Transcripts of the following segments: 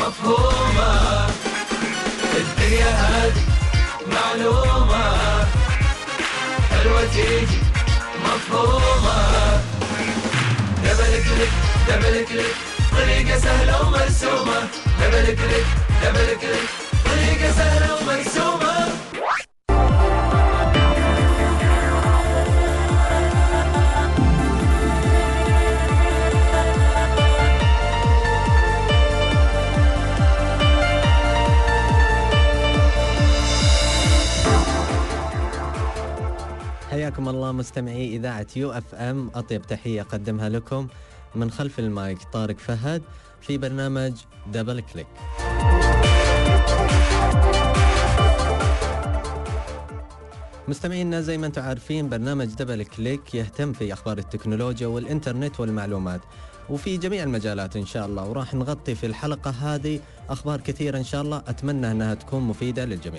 مفهومة، الدنيا هذه معلومة، حلوة تيجي مفهومة. دبل كليك دبل كليك، طريقة سهلة ومرسومة. دبل كليك دبل كليك، طريقة سهلة ومرسومة. حياكم الله مستمعي إذاعة UFM. أطيب تحية قدمها لكم من خلف المايك طارق فهد في برنامج دبل كليك. مستمعينا زي ما انتم عارفين برنامج دبل كليك يهتم في أخبار التكنولوجيا والإنترنت والمعلومات وفي جميع المجالات إن شاء الله، وراح نغطي في الحلقة هذه أخبار كثيرة إن شاء الله، أتمنى أنها تكون مفيدة للجميع.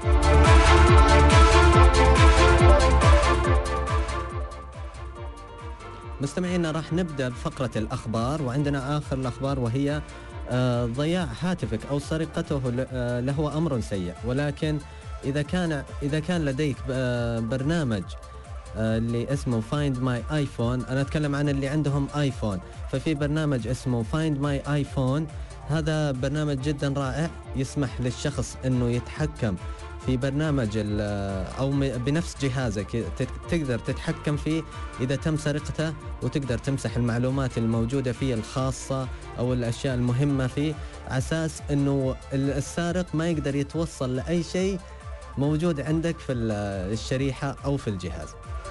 مستمعينا راح نبدأ بفقرة الأخبار، وعندنا آخر الأخبار وهي ضياع هاتفك أو سرقته له أمر سيء، ولكن إذا كان لديك برنامج اللي اسمه Find My iPhone، أنا أتكلم عن اللي عندهم آيفون، ففي برنامج اسمه Find My iPhone. هذا برنامج جدا رائع يسمح للشخص أنه يتحكم في برنامج أو بنفس جهازك، تقدر تتحكم فيه إذا تم سرقته، وتقدر تمسح المعلومات الموجودة فيه الخاصة أو الأشياء المهمة فيه، على أساس أنه السارق ما يقدر يتوصل لأي شيء موجود عندك في الشريحة أو في الجهاز.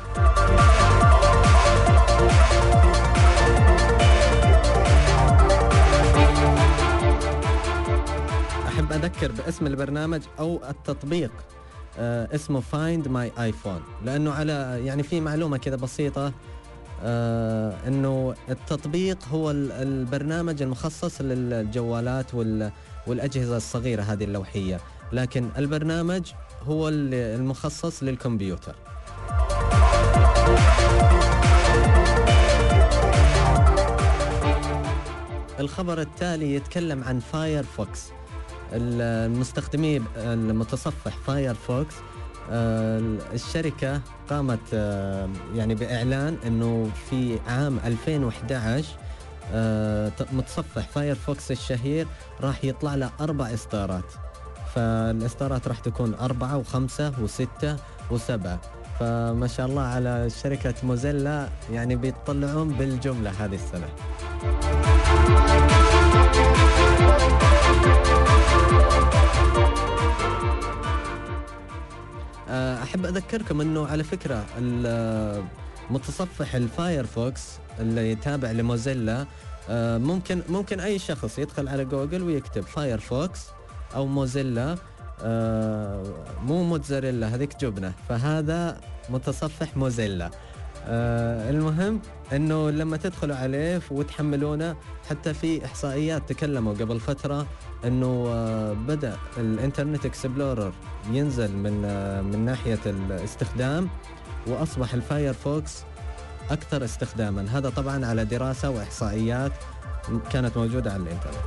أحب أذكر باسم البرنامج أو التطبيق، اسمه Find My iPhone، لأنه على يعني في معلومة كذا بسيطة، أنه التطبيق هو البرنامج المخصص للجوالات والأجهزة الصغيرة هذه اللوحية، لكن البرنامج هو المخصص للكمبيوتر. الخبر التالي يتكلم عن فايرفوكس. المستخدمي المتصفح فايرفوكس، الشركة قامت يعني بإعلان أنه في عام 2011 متصفح فايرفوكس الشهير راح يطلع له 4 إصدارات، فالإصدارات راح تكون 4 و5 و6 و7، فما شاء الله على شركة موزيلا، يعني بيطلعون بالجملة هذه السنة. أحب أذكركم أنه على فكرة متصفح الفايرفوكس اللي يتابع لموزيلا، ممكن أي شخص يدخل على جوجل ويكتب فايرفوكس أو موزيلا، مو موتزاريلا هذيك جبنة، فهذا متصفح موزيلا. المهم أنه لما تدخلوا عليه وتحملونه، حتى في إحصائيات تكلموا قبل فترة أنه بدأ الإنترنت إكسبلورر ينزل من ناحية الاستخدام، وأصبح الفايرفوكس أكثر استخداما. هذا طبعا على دراسة وإحصائيات كانت موجودة على الإنترنت.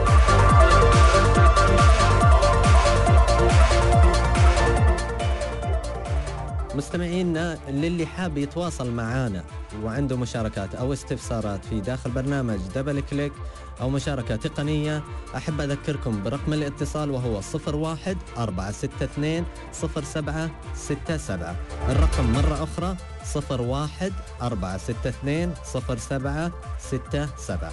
مستمعينا للي حاب يتواصل معانا وعنده مشاركات أو استفسارات في داخل برنامج دبل كليك أو مشاركة تقنية، أحب أذكركم برقم الاتصال وهو 01-462-0767. الرقم مرة أخرى 01-462-0767.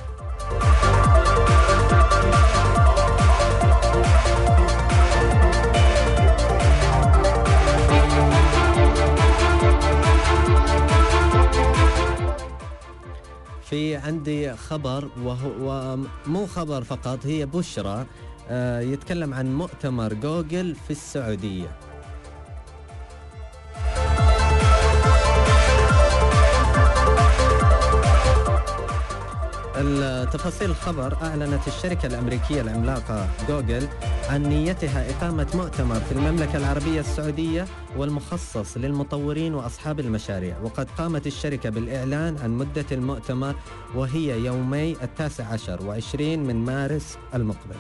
في عندي خبر، وهو مو خبر فقط، هي بشرى، يتكلم عن مؤتمر جوجل في السعودية. تفاصيل الخبر: أعلنت الشركة الأمريكية العملاقة جوجل عن نيتها إقامة مؤتمر في المملكة العربية السعودية والمخصص للمطورين وأصحاب المشاريع، وقد قامت الشركة بالإعلان عن مدة المؤتمر وهي يومي 19 و20 من مارس المقبل.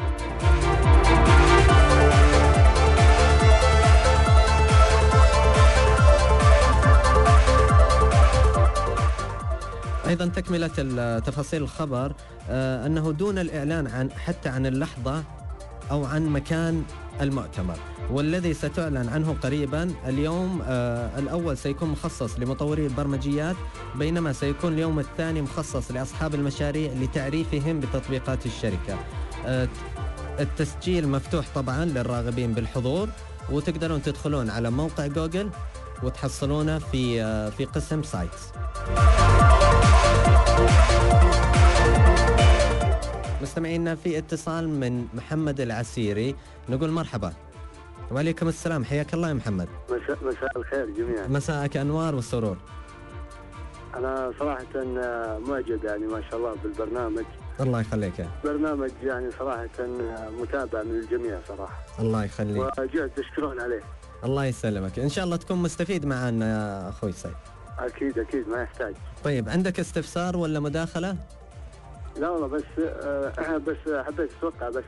أيضا تكملة تفاصيل الخبر أنه دون الإعلان عن اللحظة أو عن مكان المؤتمر، والذي ستعلن عنه قريبا. اليوم الأول سيكون مخصص لمطوري البرمجيات، بينما سيكون اليوم الثاني مخصص لأصحاب المشاريع لتعريفهم بتطبيقات الشركة. التسجيل مفتوح طبعا للراغبين بالحضور، وتقدرون تدخلون على موقع جوجل وتحصلونه في قسم سايتس. مستمعينا في اتصال من محمد العسيري، نقول مرحبا. وعليكم السلام، حياك الله يا محمد. مساء الخير جميعا. مساءك أنوار والسرور. أنا صراحة معجب يعني ما شاء الله بالبرنامج. الله يخليك. برنامج يعني صراحة متابع من الجميع صراحة. الله يخليك. وجهد تشكرون عليه. الله يسلمك، إن شاء الله تكون مستفيد معنا يا أخوي سيد. أكيد ما يحتاج. طيب عندك استفسار ولا مداخلة؟ لا والله بس حبيت أتوقع بس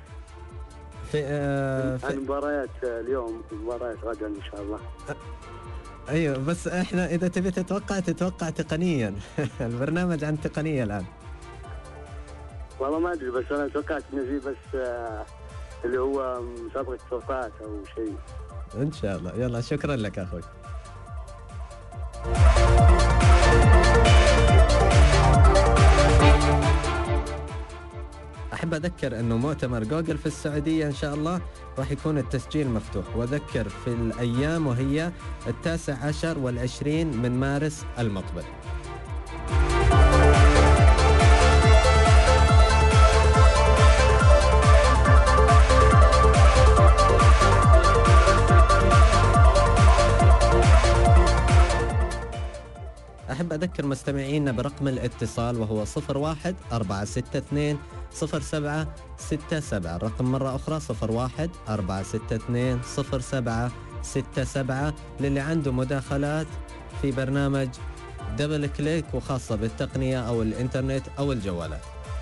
عن مباريات اليوم ومباريات غدا إن شاء الله. أيوة بس إحنا إذا تبي تتوقع تقنيا. البرنامج عن تقنية الآن. والله ما أدري، بس أنا توقعت إنه في بس اللي هو مسابقة توقعات أو شيء. إن شاء الله. يلا شكرا لك أخوي. أحب أذكر أنه مؤتمر جوجل في السعودية إن شاء الله راح يكون التسجيل مفتوح، وأذكر في الأيام وهي 19 و20 من مارس المقبل. أحب أذكر مستمعينا برقم الاتصال وهو 01-462-0767. الرقم مرة أخرى 01-462-0767 للي عنده مداخلات في برنامج دبل كليك وخاصة بالتقنية أو الإنترنت أو الجوالات.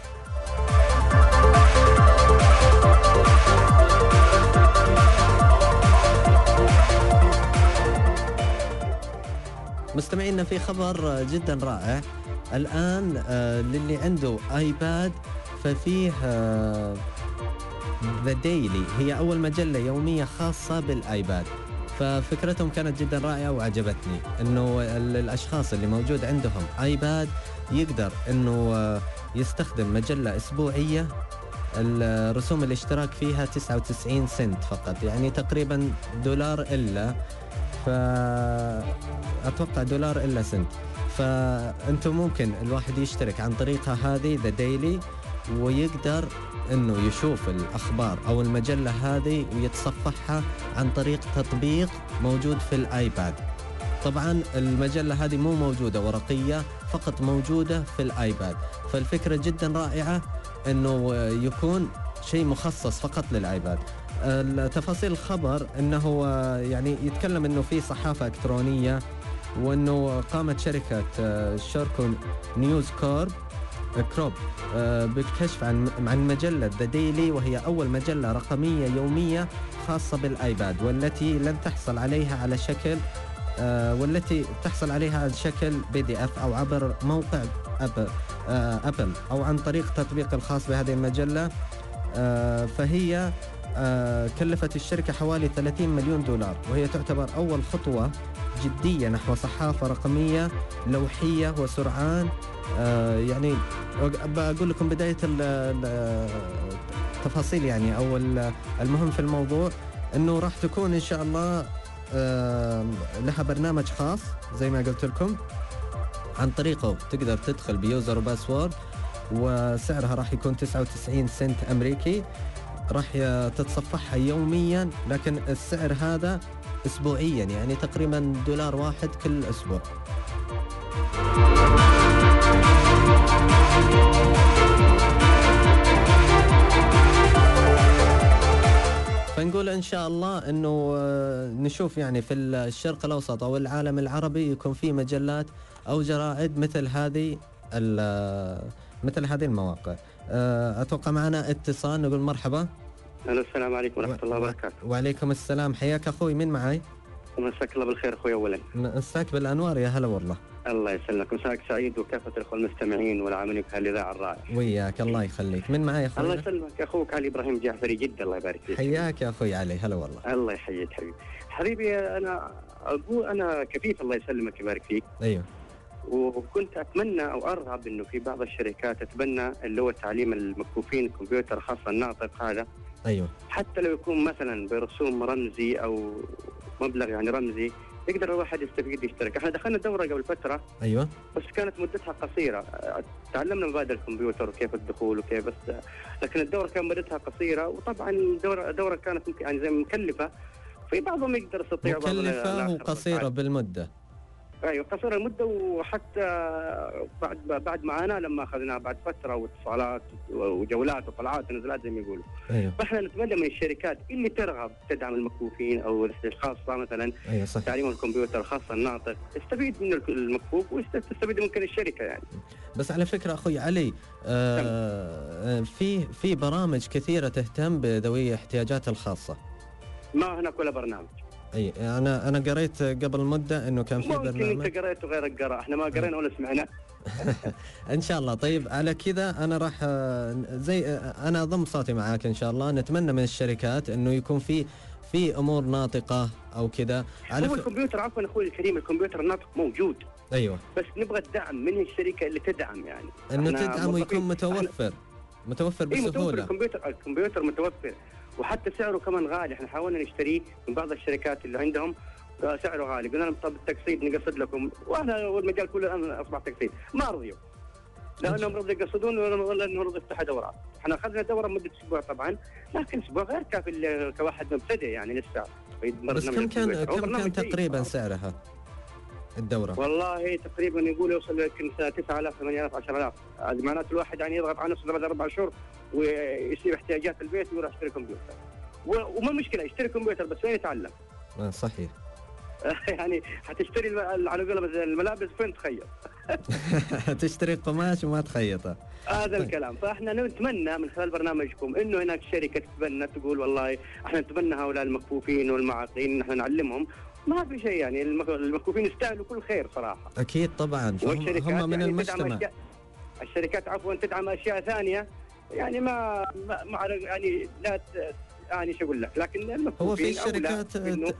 مستمعينا في خبر جدا رائع الآن للي عنده آيباد، ففيه The Daily، هي أول مجلة يومية خاصة بالآيباد. ففكرتهم كانت جدا رائعة وعجبتني، إنه الأشخاص اللي موجود عندهم آيباد يقدر إنه يستخدم مجلة أسبوعية. الرسوم الاشتراك فيها 99 سنت فقط، يعني تقريبا $1 إلا، فأتوقع $1 إلا سنت. فأنتم ممكن الواحد يشترك عن طريقها هذه The Daily، ويقدر أنه يشوف الأخبار أو المجلة هذه ويتصفحها عن طريق تطبيق موجود في الآيباد. طبعا المجلة هذه مو موجودة ورقية، فقط موجودة في الآيباد. فالفكرة جدا رائعة أنه يكون شيء مخصص فقط للآيباد. تفاصيل الخبر أنه يعني يتكلم أنه في صحافة إلكترونية، وأنه قامت شركة شاركو نيوز كروب بالكشف عن مجلة The Daily، وهي أول مجلة رقمية يومية خاصة بالآيباد، والتي لن تحصل عليها على شكل والتي تحصل عليها على شكل PDF أو عبر موقع أبل أو عن طريق تطبيق الخاص بهذه المجلة. فهي كلفت الشركة حوالي $30 مليون، وهي تعتبر أول خطوة جدية نحو صحافة رقمية لوحية وسرعان. يعني بقول لكم بداية التفاصيل يعني أو المهم في الموضوع، أنه راح تكون إن شاء الله لها برنامج خاص زي ما قلت لكم، عن طريقه تقدر تدخل بيوزر وباسورد، وسعرها راح يكون 99 سنت أمريكي. راح تتصفحها يوميا، لكن السعر هذا أسبوعيا، يعني تقريبا $1 كل أسبوع. إن شاء الله أنه نشوف يعني في الشرق الأوسط أو العالم العربي يكون في مجلات أو جرائد مثل هذه المواقع. أتوقع معنا اتصال، نقول مرحبا. السلام عليكم ورحمة الله وبركاته. وعليكم السلام، حياك أخوي، من معي؟ مساك الله بالخير أخوي. أولا مساك بالأنوار، يا هلا والله. الله يسلمك، مساك سعيد وكافة الأخوة المستمعين والعاملين في هالإذاعة الرائعة. وياك، الله يخليك. من معي يا أخوي؟ الله يسلمك، أخوك علي إبراهيم جعفري جدة، الله يبارك فيك. حياك يا أخوي علي، هلا والله. الله يحييك حبيبي. أنا أقول أنا كفيف، الله يسلمك يبارك فيك. أيوه. وكنت أتمنى أو أرغب إنه في بعض الشركات تتبنى اللي هو تعليم المكفوفين الكمبيوتر، خاصة الناطق هذا. أيوه. حتى لو يكون مثلا برسوم رمزي أو مبلغ يعني رمزي، يقدر الواحد يستفيد يشترك. احنا دخلنا دورة قبل فترة. أيوه. بس كانت مدتها قصيرة، تعلمنا مبادئ الكمبيوتر وكيف الدخول وكيف، بس لكن الدورة كان مدتها قصيرة، وطبعا الدورة كانت يعني زي مكلفة، في بعضهم يقدر يستطيع مكلفة وقصيرة بالمدة. ايوه قصيرة المدة، وحتى بعد معانا لما اخذناها بعد فترة واتصالات وجولات وطلعات ونزلات زي ما يقولوا. أيوه. فاحنا نتمنى من الشركات اللي ترغب تدعم المكفوفين او الخاصة مثلا. أيوه صح. تعليم الكمبيوتر خاصة الناطق، تستفيد من المكفوف وتستفيد ممكن الشركة يعني. بس على فكرة أخوي علي، في برامج كثيرة تهتم بذوي احتياجات الخاصة. ما هناك ولا برنامج. اي انا قريت قبل مده انه كان في برنامج. ممكن انت قريت وغيرك قرا، احنا ما قرينا ولا سمعنا. ان شاء الله. طيب على كذا انا راح انا اضم صوتي معاك ان شاء الله. نتمنى من الشركات انه يكون في امور ناطقه او كذا. هو الكمبيوتر، عفوا اخوي الكريم، الكمبيوتر الناطق موجود. ايوه. بس نبغى الدعم من الشركه اللي تدعم، يعني انه تدعم ويكون متوفر بسهوله. الكمبيوتر متوفر، وحتى سعره كمان غالي. احنا حاولنا نشتريه من بعض الشركات اللي عندهم سعره غالي، قلنا لهم طب التقسيط نقسط لكم، واحنا والمجال كله الان اصبح تقسيط، ما رضيوا لانهم رضوا يقسطون ولا انهم رضوا يفتحوا دورات. احنا اخذنا دوره مده اسبوع طبعا، لكن اسبوع غير كافي كواحد مبتدئ يعني لسه. بس كم كان تقريبا سعرها الدوره؟ والله تقريبا يقول يوصل يمكن 9000 8000 10000. هذا معناته الواحد يعني يضغط على نفسه بعد 4 شهور ويصير احتياجات البيت ويروح يشتري كمبيوتر. وما مشكله يشتري كمبيوتر، بس وين يتعلم؟ صحيح. يعني حتشتري على قولهم الملابس فين تخيط؟ تشتري قماش وما تخيطه. هذا الكلام. فاحنا نتمنى من خلال برنامجكم انه هناك شركه تتبنى، تقول والله احنا نتبنى هؤلاء المكفوفين والمعاقين، احنا نعلمهم. ما في شيء يعني، المكفوفين يستاهلوا كل خير صراحه. اكيد طبعا، هم من يعني المجتمع. الشركات عفوا تدعم اشياء ثانيه يعني ما يعني لا يعني شو اقول لك، لكن المكفوفين هو في الشركات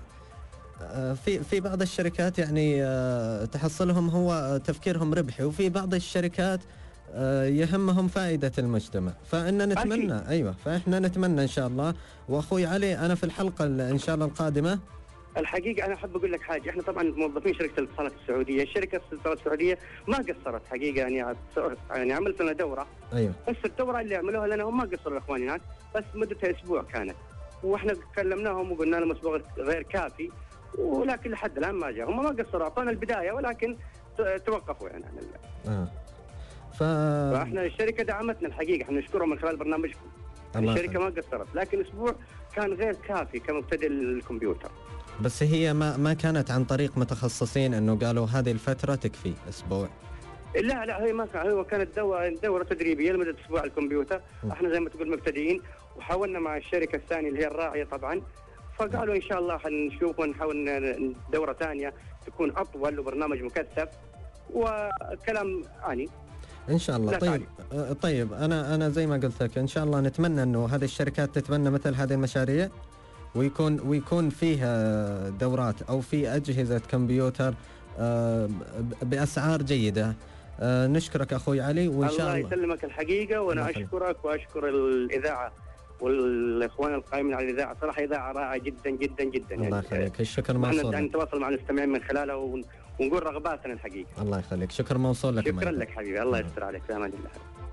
في بعض الشركات يعني تحصلهم هو تفكيرهم ربحي، وفي بعض الشركات يهمهم فائدة المجتمع. فإننا نتمنى أكيد. أيوة، فإحنا نتمنى إن شاء الله. وأخوي علي أنا في الحلقة إن شاء الله القادمة، الحقيقة أنا أحب أقول لك حاجة. إحنا طبعا موظفين شركة الاتصالات السعودية، الشركة الاتصالات السعودية ما قصرت حقيقة يعني عملت لنا دورة. أيوة. بس الدورة اللي عملوها لنا هم ما قصروا الأخوان هناك، بس مدتها أسبوع كانت، وإحنا كلمناهم وقلنا لهم أسبوع غير كافي، ولكن لحد الآن ما جاء. هم ما قصروا، أعطونا البداية ولكن توقفوا يعني عن فإحنا الشركة دعمتنا الحقيقة، إحنا نشكرهم من خلال برنامجكم. الشركة ما قصرت، لكن أسبوع كان غير كافي كمبتدئ الكمبيوتر. بس هي ما كانت عن طريق متخصصين انه قالوا هذه الفترة تكفي اسبوع؟ لا هي ما كان، هو كانت دورة تدريبية لمدة اسبوع على الكمبيوتر. احنا زي ما تقول مبتدئين، وحاولنا مع الشركة الثانية اللي هي الراعية طبعا، فقالوا ان شاء الله حنشوف ونحاول دورة ثانية تكون اطول وبرنامج مكثف وكلام يعني ان شاء الله. طيب انا زي ما قلت لك ان شاء الله نتمنى انه هذه الشركات تتبنى مثل هذه المشاريع، ويكون فيها دورات او في اجهزه كمبيوتر باسعار جيده. نشكرك اخوي علي، وان شاء الله يسلمك الحقيقه. وانا اشكرك واشكر الاذاعه والاخوان القائمين على الاذاعه، صراحه اذاعه رائعه جدا جدا جدا. الله يخليك، الشكر موصول. يعني نتواصل مع المستمعين من خلالها ونقول رغباتنا الحقيقه. الله يخليك، شكر موصول لك. شكرا لك حبيبي، الله يستر عليك، في امان الله.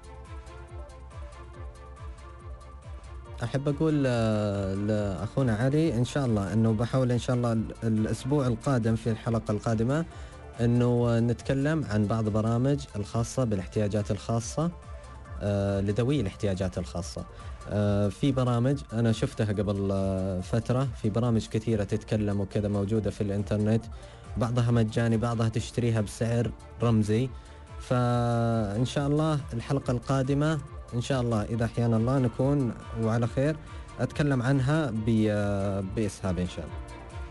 أحب أقول لأخونا علي إن شاء الله أنه بحاول إن شاء الله الأسبوع القادم في الحلقة القادمة أنه نتكلم عن بعض برامج الخاصة بالاحتياجات الخاصة لذوي الاحتياجات الخاصة. في برامج أنا شفتها قبل فترة، في برامج كثيرة تتكلم وكذا موجودة في الإنترنت، بعضها مجاني بعضها تشتريها بسعر رمزي. فإن شاء الله الحلقة القادمة إن شاء الله إذا أحيانا الله نكون وعلى خير أتكلم عنها بإسهاب إن شاء الله.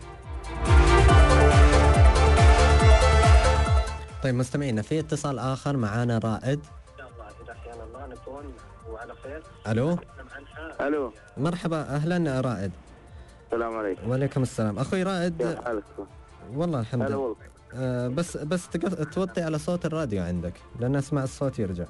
طيب مستمعينا، في اتصال آخر معانا رائد. إن شاء الله إذا أحيانا الله نكون وعلى خير. ألو. الو مرحبا، أهلا رائد. السلام عليكم. وعليكم السلام أخوي رائد. كيف حالك؟ والله الحمد هلا لله. والله. بس توطي على صوت الراديو عندك لأن أسمع الصوت يرجع.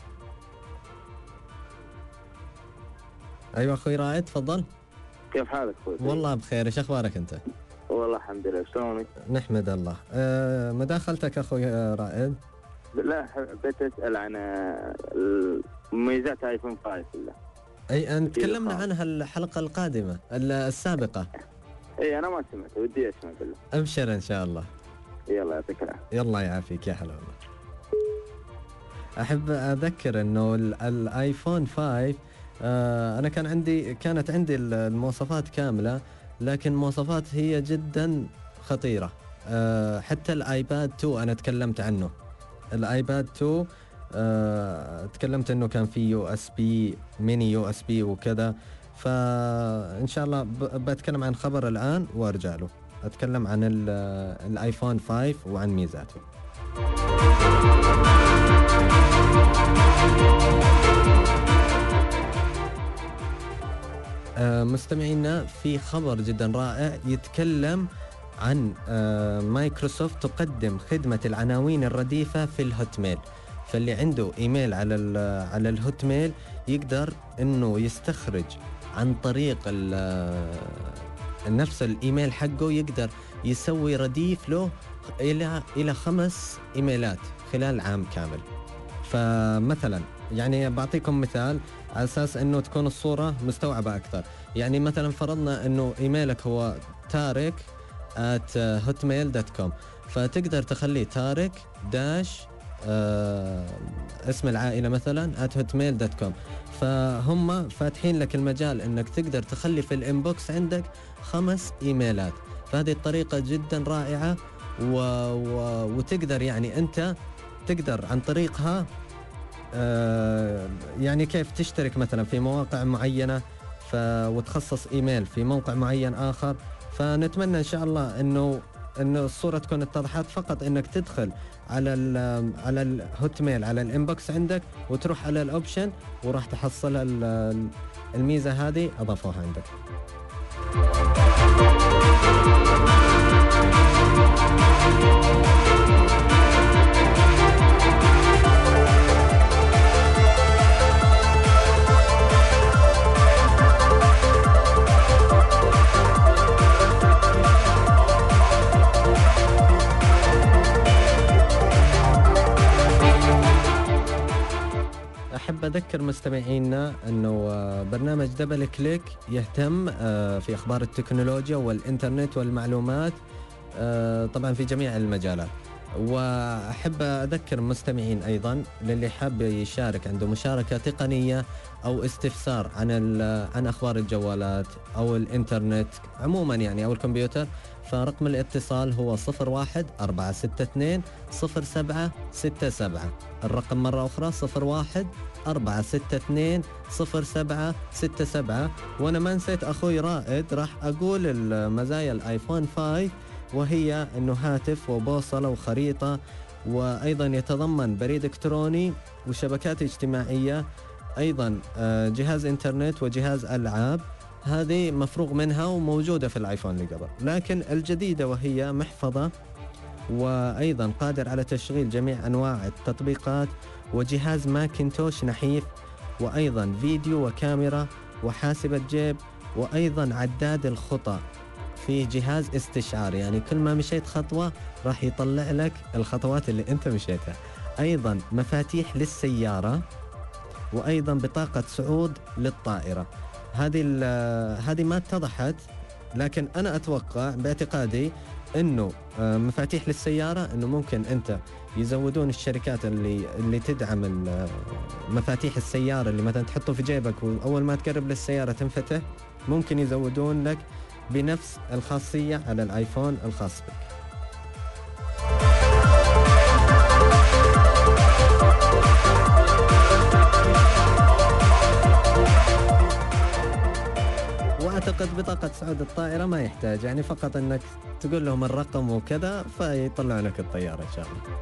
أيوة أخوي رائد تفضل. كيف حالك اخوي؟ والله بخير، إيش أخبارك أنت؟ والله الحمد لله. شلونك؟ نحمد الله. مداخلتك أخوي رائد. لا حبيت اسال عن مميزات ايفون 5 بالله. أي أن تكلمنا عنها الحلقة القادمة السابقة. اي انا ما سمعت، ودي اسمع بالله. أبشر إن شاء الله. يلا يعطيك العافيه. يلا يعافيك يا هلا والله. أحب أذكر إنه الآيفون 5 أنا كانت عندي المواصفات كاملة، لكن مواصفات هي جدا خطيرة. حتى الآيباد 2 أنا تكلمت عنه. الآيباد 2 تكلمت إنه كان فيه USB ميني USB وكذا. فإن شاء الله بتكلم عن خبر الآن وأرجع له أتكلم عن الآيفون 5 وعن ميزاته. مستمعينا، في خبر جدا رائع يتكلم عن مايكروسوفت تقدم خدمة العناوين الرديفة في الهوت ميل. فاللي عنده إيميل على الهوت ميل يقدر إنه يستخرج عن طريق نفس الإيميل حقه، يقدر يسوي رديف له إلى 5 إيميلات خلال عام كامل. فمثلا يعني بعطيكم مثال على أساس أنه تكون الصورة مستوعبة أكثر. يعني مثلا فرضنا أنه إيميلك هو تارك@hotmail.com، فتقدر تخليه تارك داش اسم العائلة مثلا @hotmail.com. فهم فاتحين لك المجال أنك تقدر تخلي في الإنبوكس عندك 5 إيميلات. فهذه الطريقة جدا رائعة وتقدر يعني أنت تقدر عن طريقها يعني كيف تشترك مثلا في مواقع معينة وتخصص إيميل في موقع معين آخر. فنتمنى إن شاء الله إنه الصورة تكون اتضحت. فقط إنك تدخل على الهوت ميل على الإنبوكس عندك وتروح على الأوبشن وراح تحصل الميزة هذه أضافوها عندك. أحب أذكر مستمعينا أنه برنامج دبل كليك يهتم في أخبار التكنولوجيا والإنترنت والمعلومات طبعا في جميع المجالات. وأحب أذكر المستمعين أيضا للي حاب يشارك عنده مشاركة تقنية أو استفسار عن أخبار الجوالات أو الإنترنت عموما يعني أو الكمبيوتر، فرقم الاتصال هو 01-462-0767. الرقم مرة أخرى 01-462-0767. وأنا ما نسيت أخوي رائد راح أقول المزايا الآيفون 5، وهي أنه هاتف وبوصلة وخريطة، وأيضا يتضمن بريد إلكتروني وشبكات اجتماعية، أيضا جهاز إنترنت وجهاز ألعاب. هذه مفروغ منها وموجودة في الآيفون اللي قبل، لكن الجديدة وهي محفظة، وأيضا قادر على تشغيل جميع أنواع التطبيقات، وجهاز ماكنتوش نحيف، وأيضا فيديو وكاميرا وحاسبة جيب، وأيضا عداد الخطى. في جهاز استشعار، يعني كل ما مشيت خطوة راح يطلع لك الخطوات اللي أنت مشيتها. أيضا مفاتيح للسيارة، وأيضا بطاقة صعود للطائرة. هذه ما اتضحت، لكن أنا أتوقع باعتقادي أنه مفاتيح للسيارة أنه ممكن أنت يزودون الشركات اللي تدعم مفاتيح السيارة، اللي مثلا تحطه في جيبك وأول ما تقرب للسيارة تنفتح، ممكن يزودون لك بنفس الخاصية على الآيفون الخاص بك. وأعتقد بطاقة صعود الطائرة ما يحتاج، يعني فقط أنك تقول لهم الرقم وكذا فيطلع لك الطيارة إن شاء الله.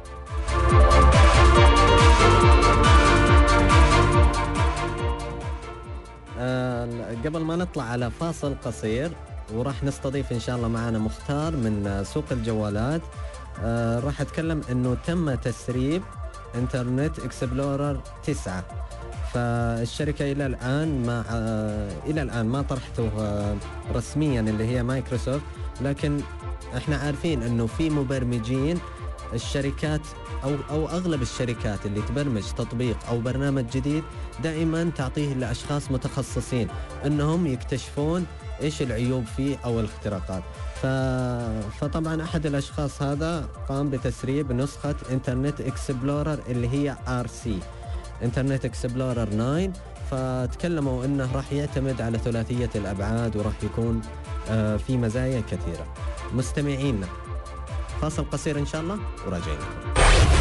قبل ما نطلع على فاصل قصير، وراح نستضيف إن شاء الله معنا مختار من سوق الجوالات، راح أتكلم أنه تم تسريب إنترنت إكسبلورر 9. فالشركة إلى الآن ما طرحته رسميا اللي هي مايكروسوفت، لكن احنا عارفين انه في مبرمجين الشركات او اغلب الشركات اللي تبرمج تطبيق او برنامج جديد دائما تعطيه لاشخاص متخصصين انهم يكتشفون ايش العيوب فيه او الاختراقات. فطبعا احد الاشخاص هذا قام بتسريب نسخة انترنت اكسبلورر اللي هي RC انترنت اكسبلورر 9. فتكلموا انه راح يعتمد على ثلاثية الابعاد وراح يكون في مزايا كثيرة. مستمعينا، فاصل قصير ان شاء الله وراجعين لكم.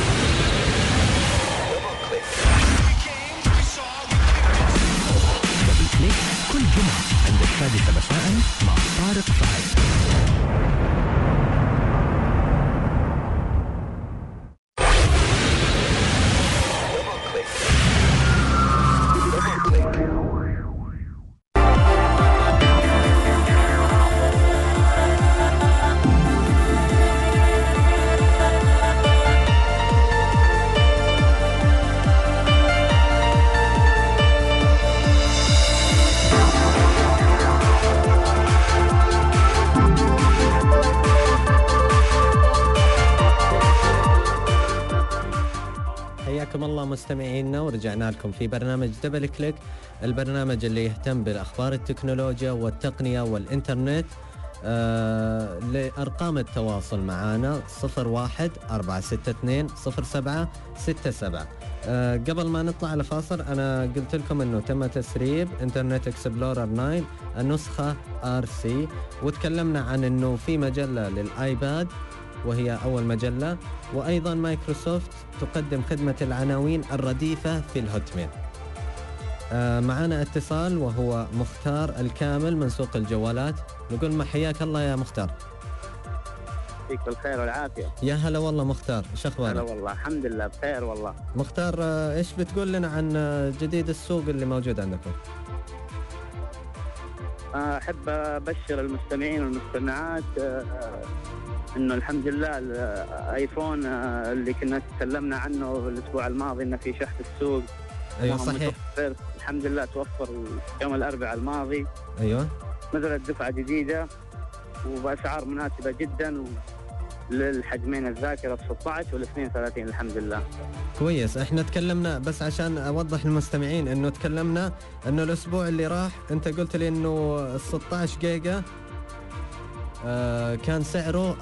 كل جمعة عند 6 مساء مع طارق فهد. حياكم الله مستمعينا، ورجعنا لكم في برنامج دبل كليك، البرنامج اللي يهتم بالأخبار التكنولوجيا والتقنية والإنترنت. لأرقام التواصل معنا 01-462-0767. قبل ما نطلع على فاصل أنا قلت لكم أنه تم تسريب انترنت اكسبلورر 9 النسخة RC، وتكلمنا عن أنه في مجلة للآيباد وهي أول مجلة، وأيضا مايكروسوفت تقدم خدمة العناوين الرديفة في الهوتميل. معنا اتصال وهو مختار الكامل من سوق الجوالات، نقول ما حياك الله يا مختار. فيك بالخير والعافية. يا هلا والله مختار، ايش اخبارك؟ هلا والله، الحمد لله بخير والله. مختار، ايش بتقول لنا عن جديد السوق اللي موجود عندكم؟ أحب أبشر المستمعين والمستمعات إنه الحمد لله الآيفون اللي كنا تكلمنا عنه الأسبوع الماضي إنه في شحذ السوق. أيوة صحيح. الحمد لله توفر يوم الأربعاء الماضي. أيوة. نزلت دفعة جديدة وبأسعار مناسبة جدا للحجمين، الذاكرة 16 وال32 الحمد لله. كويس. احنا تكلمنا بس عشان اوضح للمستمعين انه تكلمنا انه الاسبوع اللي راح انت قلت لي انه ال 16 جيجا كان سعره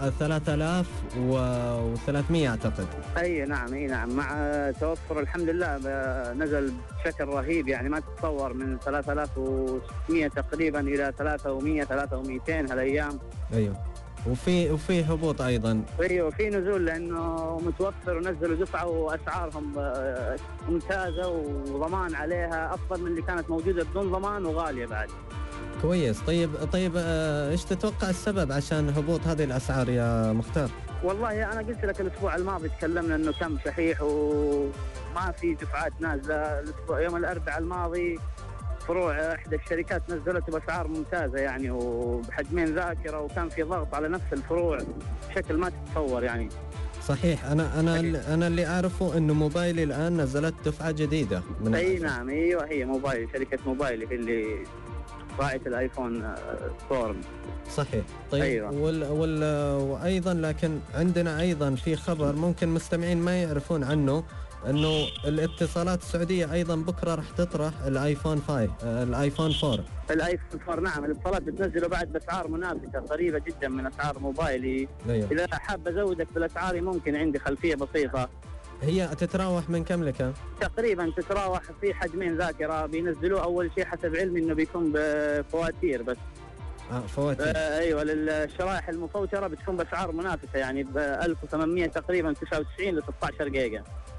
3300 اعتقد. اي نعم مع توفر الحمد لله نزل بشكل رهيب، يعني ما تتصور، من 3600 تقريبا الى 300 3200 هالايام. ايوه. وفي هبوط ايضا. ايوه في نزول لانه متوفر، ونزلوا دفعه واسعارهم ممتازه وضمان عليها افضل من اللي كانت موجوده بدون ضمان وغاليه بعد. كويس. طيب ايش تتوقع السبب عشان هبوط هذه الاسعار يا مختار؟ والله انا قلت لك الاسبوع الماضي تكلمنا انه كم شحيح وما في دفعات نازله. الاسبوع يوم الاربعاء الماضي فروع احدى الشركات نزلت باسعار ممتازه يعني وبحجمين ذاكره، وكان في ضغط على نفس الفروع بشكل ما تتصور يعني. صحيح. انا اللي اعرفه انه موبايلي الان نزلت دفعه جديده من اي نعم. ايوه هي موبايل، شركه موبايلي هي اللي راعية الايفون ستور. صحيح. طيب. أيوة. وايضا لكن عندنا ايضا في خبر ممكن مستمعين ما يعرفون عنه، انه الاتصالات السعوديه ايضا بكره راح تطرح الايفون 5 الايفون 4. الايفون 4 نعم، الاتصالات بتنزله بعد باسعار منافسه قريبه جدا من اسعار موبايلي. أيوه. اذا حاب ازودك بالاسعار ممكن، عندي خلفيه بسيطه. هي تتراوح من كم لكم؟ تقريبا تتراوح في حجمين ذاكره بينزلوه. اول شيء حسب علمي انه بيكون بفواتير بس. فواتير. ايوه، للشرائح المفوتره بتكون باسعار منافسه، يعني ب 1800 تقريبا 99 ل 16 جيجا.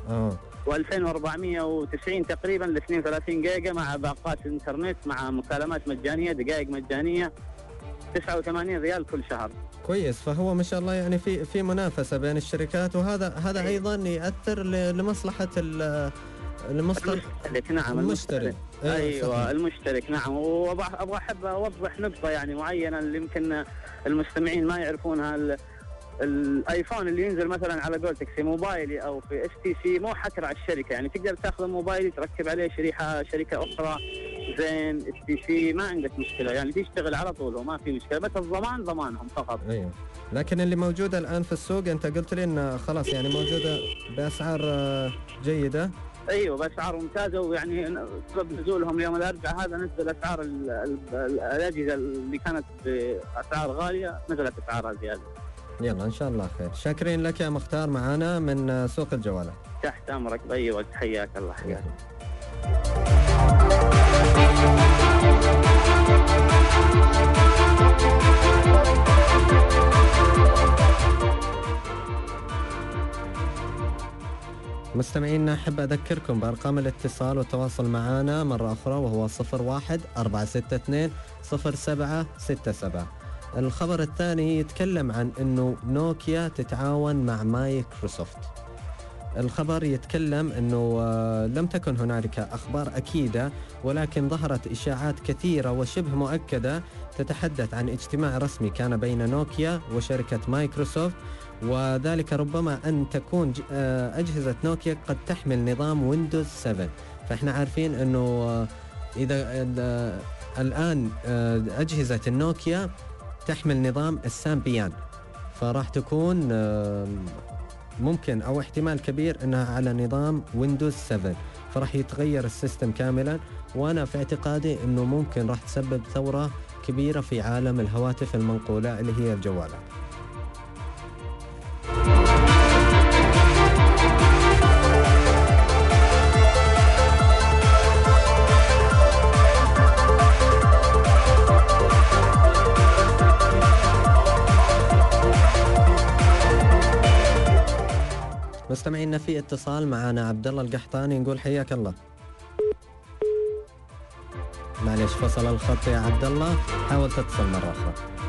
و2490 تقريبا ل 32 جيجا مع باقات الانترنت مع مكالمات مجانيه، دقائق مجانيه، 89 ريال كل شهر. كويس. فهو ما شاء الله يعني في منافسه بين الشركات، وهذا ايضا ياثر لمصلحه المشترك. نعم، المشترك. ايوه المشترك. نعم. وابغى احب اوضح نقطه يعني معينه اللي يمكن المستمعين ما يعرفونها. الايفون اللي ينزل مثلا على قولتك في موبايلي او في HTC مو حكر على الشركه، يعني تقدر تاخذ موبايلي تركب عليه شركه اخرى زين HTC، ما عندك مشكله، يعني تشتغل على طول وما في مشكله، بس الضمان ضمانهم فقط. ايوه. لكن اللي موجوده الان في السوق انت قلت لي انه خلاص يعني موجوده باسعار جيده. ايوه باسعار ممتازه، ويعني سبب نزولهم يوم الاربعاء هذا نزل اسعار الاجهزه اللي كانت باسعار غاليه نزلت اسعارها زياده. يلا ان شاء الله خير. شاكرين لك يا مختار معنا من سوق الجوالات. تحت امرك باي وقت، حياك الله. حياك. مستمعينا أحب أذكركم بأرقام الاتصال والتواصل معنا مرة أخرى، وهو 01-462-0767. الخبر الثاني يتكلم عن أنه نوكيا تتعاون مع مايكروسوفت. الخبر يتكلم أنه لم تكن هنالك أخبار أكيدة، ولكن ظهرت إشاعات كثيرة وشبه مؤكدة تتحدث عن اجتماع رسمي كان بين نوكيا وشركة مايكروسوفت، وذلك ربما أن تكون أجهزة نوكيا قد تحمل نظام ويندوز 7. فإحنا عارفين أنه إذا الآن أجهزة النوكيا تحمل نظام السامبيان، فراح تكون ممكن أو احتمال كبير أنها على نظام ويندوز 7، فراح يتغير السيستم كاملا. وأنا في اعتقادي أنه ممكن راح تسبب ثورة كبيرة في عالم الهواتف المنقولة اللي هي الجوالات. مستمعينا في اتصال معنا عبد الله القحطاني، نقول حياك الله. معليش فصل الخط يا عبد الله، حاول تتصل مرة أخرى.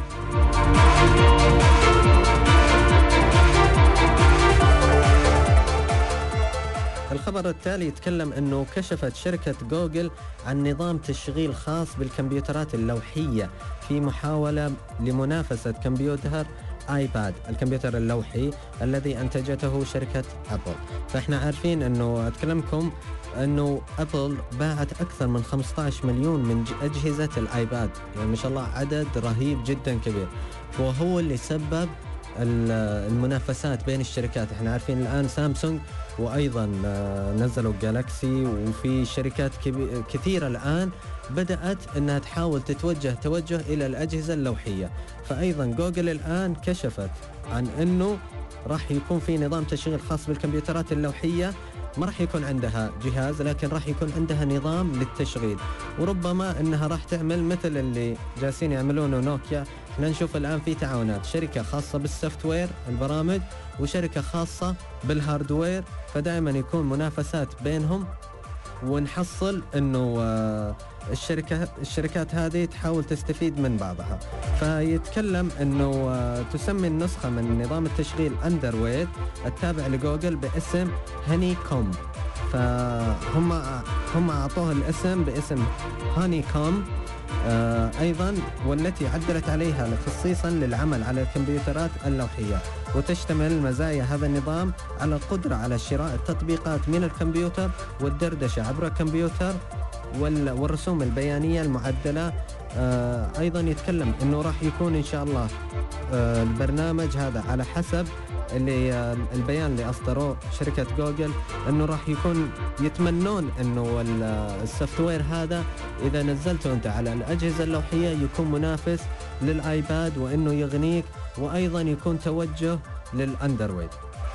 الخبر التالي يتكلم أنه كشفت شركة جوجل عن نظام تشغيل خاص بالكمبيوترات اللوحية في محاولة لمنافسة كمبيوتر آيباد، الكمبيوتر اللوحي الذي أنتجته شركة أبل. فإحنا عارفين أنه أتكلمكم أنه أبل باعت أكثر من 15 مليون من أجهزة الآيباد، يعني ما شاء الله عدد رهيب جدا كبير، وهو اللي سبب المنافسات بين الشركات. احنا عارفين الآن سامسونج وأيضا نزلوا جالاكسي، وفي شركات كثيرة الآن بدأت أنها تحاول توجه إلى الأجهزة اللوحية. فأيضا جوجل الآن كشفت عن أنه راح يكون في نظام تشغيل خاص بالكمبيوترات اللوحية، ما راح يكون عندها جهاز لكن راح يكون عندها نظام للتشغيل، وربما أنها راح تعمل مثل اللي جالسين يعملونه نوكيا. احنا نشوف الآن في تعاونات، شركة خاصة بالسوفت وير البرامج وشركة خاصة بالهاردوير، فدائما يكون منافسات بينهم، ونحصل أنه الشركات هذه تحاول تستفيد من بعضها. فيتكلم أنه تسمي النسخة من نظام التشغيل أندرويد التابع لجوجل باسم هاني كوم، فهم أعطوه الاسم باسم هاني كوم أيضا، والتي عدلت عليها خصيصا للعمل على الكمبيوترات اللوحية. وتشتمل مزايا هذا النظام على القدرة على شراء التطبيقات من الكمبيوتر والدردشة عبر الكمبيوتر والرسوم البيانية المعدلة. أيضا يتكلم أنه راح يكون إن شاء الله البرنامج هذا على حسب البيان اللي أصدروه شركة جوجل، أنه راح يكون يتمنون أنه السوفت وير هذا إذا نزلته أنت على الأجهزة اللوحية يكون منافس للآيباد، وأنه يغنيك، وأيضا يكون توجه للأندرويد.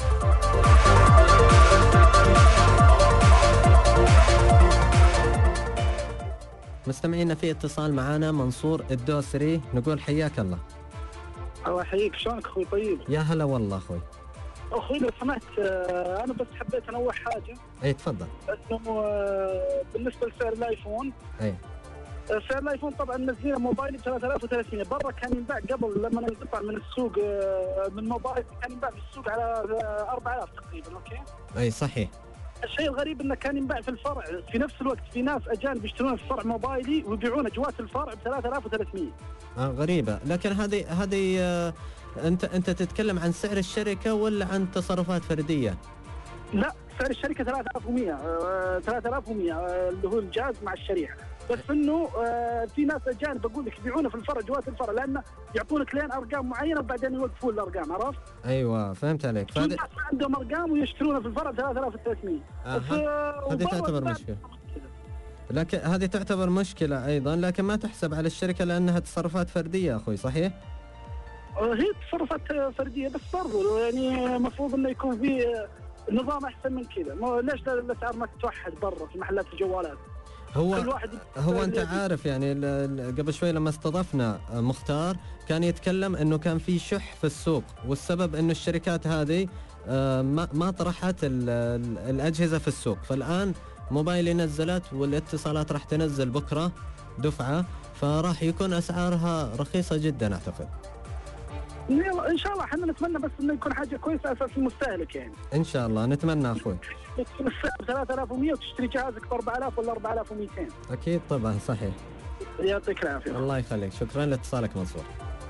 مستمعينا في اتصال معنا منصور الدوسري، نقول حياك الله. الله يحييك، شلونك اخوي؟ طيب يا هلا والله اخوي. اخوي لو سمحت، انا بس حبيت انوه حاجه. اي تفضل. انه بالنسبه لسعر الايفون، اي سعر الايفون طبعا منزلين موبايل ب 3300. برا كان ينباع قبل لما انقطع من السوق من موبايل، كان ينباع في السوق على 4000 تقريبا. اوكي اي صحيح. الشيء الغريب انه كان ينباع في الفرع في نفس الوقت، في ناس اجانب يشترون في فرع موبايلي ويبيعون جوات الفرع ب 3300. غريبه، لكن هذه انت تتكلم عن سعر الشركه ولا عن تصرفات فرديه؟ لا، سعر الشركه 3100 اللي هو الجهاز مع الشريحه، بس انه في ناس اجانب بقول لك يبيعونه في الفرع جوات الفرع، لانه يعطونك لين ارقام معينه وبعدين يوقفون الارقام، عرفت؟ ايوه فهمت عليك. في ناس عندهم ارقام ويشترونه في الفرع 3300. هذه تعتبر مشكله. لكن هذه تعتبر مشكله ايضا، لكن ما تحسب على الشركه لانها تصرفات فرديه اخوي، صحيح؟ هي تصرفات فرديه، بس برضو يعني المفروض انه يكون في نظام احسن من كذا. ليش الاسعار ما تتوحد برا في محلات الجوالات؟ هو انت عارف يعني قبل شوي لما استضفنا مختار كان يتكلم انه كان في شح في السوق، والسبب انه الشركات هذه ما طرحت الاجهزه في السوق. فالان موبايلي نزلت والاتصالات راح تنزل بكره دفعه، فراح يكون اسعارها رخيصه جدا اعتقد. ان شاء الله احنا نتمنى بس انه يكون حاجه كويسه اساس المستهلك يعني. ان شاء الله نتمنى اخوي. تكون السعر 3100 وتشتري جهازك ب 4000 ولا 4200. اكيد طبعا صحيح. يعطيك العافيه. الله يخليك، شكرا لاتصالك منصور.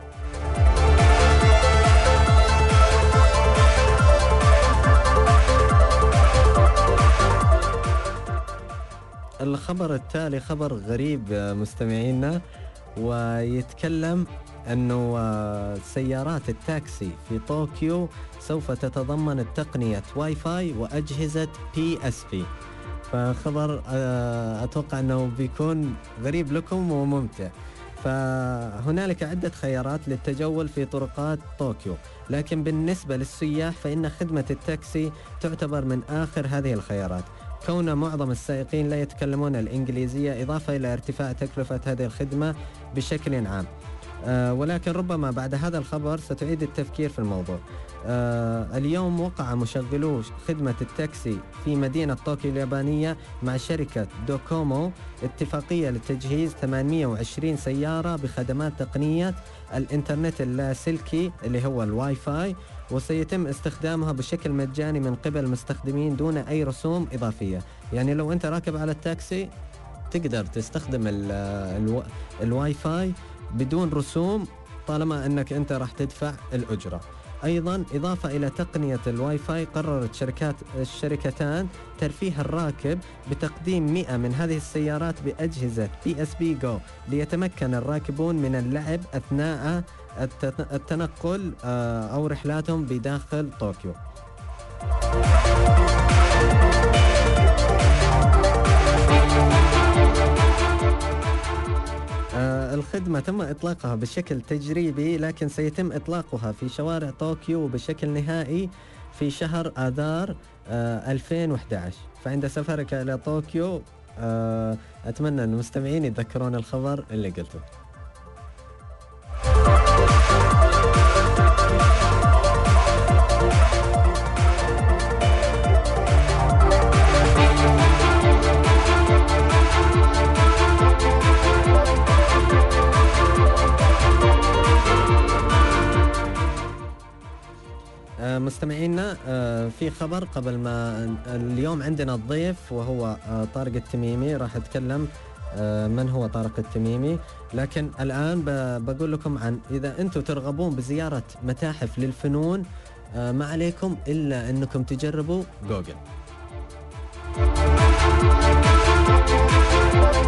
الخبر التالي خبر غريب مستمعينا، ويتكلم أنه سيارات التاكسي في طوكيو سوف تتضمن التقنية واي فاي وأجهزة PSP. فخبر أتوقع أنه بيكون غريب لكم وممتع. فهنالك عدة خيارات للتجول في طرقات طوكيو، لكن بالنسبة للسياح فإن خدمة التاكسي تعتبر من آخر هذه الخيارات، كون معظم السائقين لا يتكلمون الإنجليزية، إضافة إلى ارتفاع تكلفة هذه الخدمة بشكل عام. ولكن ربما بعد هذا الخبر ستعيد التفكير في الموضوع. اليوم وقع مشغلو خدمة التاكسي في مدينة طوكيو اليابانية مع شركة دوكومو اتفاقية لتجهيز 820 سيارة بخدمات تقنية الإنترنت اللاسلكي اللي هو الواي فاي، وسيتم استخدامها بشكل مجاني من قبل المستخدمين دون أي رسوم إضافية. يعني لو أنت راكب على التاكسي تقدر تستخدم الواي فاي بدون رسوم طالما أنك أنت راح تدفع الأجرة. أيضا إضافة إلى تقنية الواي فاي، قررت الشركتان ترفيه الراكب بتقديم 100 من هذه السيارات بأجهزة PSP Go ليتمكن الراكبون من اللعب أثناء التنقل أو رحلاتهم بداخل طوكيو. الخدمة تم إطلاقها بشكل تجريبي، لكن سيتم إطلاقها في شوارع طوكيو بشكل نهائي في شهر آذار 2011. فعند سفرك إلى طوكيو أتمنى أن المستمعين يتذكرون الخبر اللي قلته. مستمعينا في خبر قبل ما اليوم عندنا الضيف وهو طارق التميمي، راح أتكلم من هو طارق التميمي، لكن الآن بقول لكم عن إذا أنتم ترغبون بزيارة متاحف للفنون ما عليكم إلا أنكم تجربوا جوجل.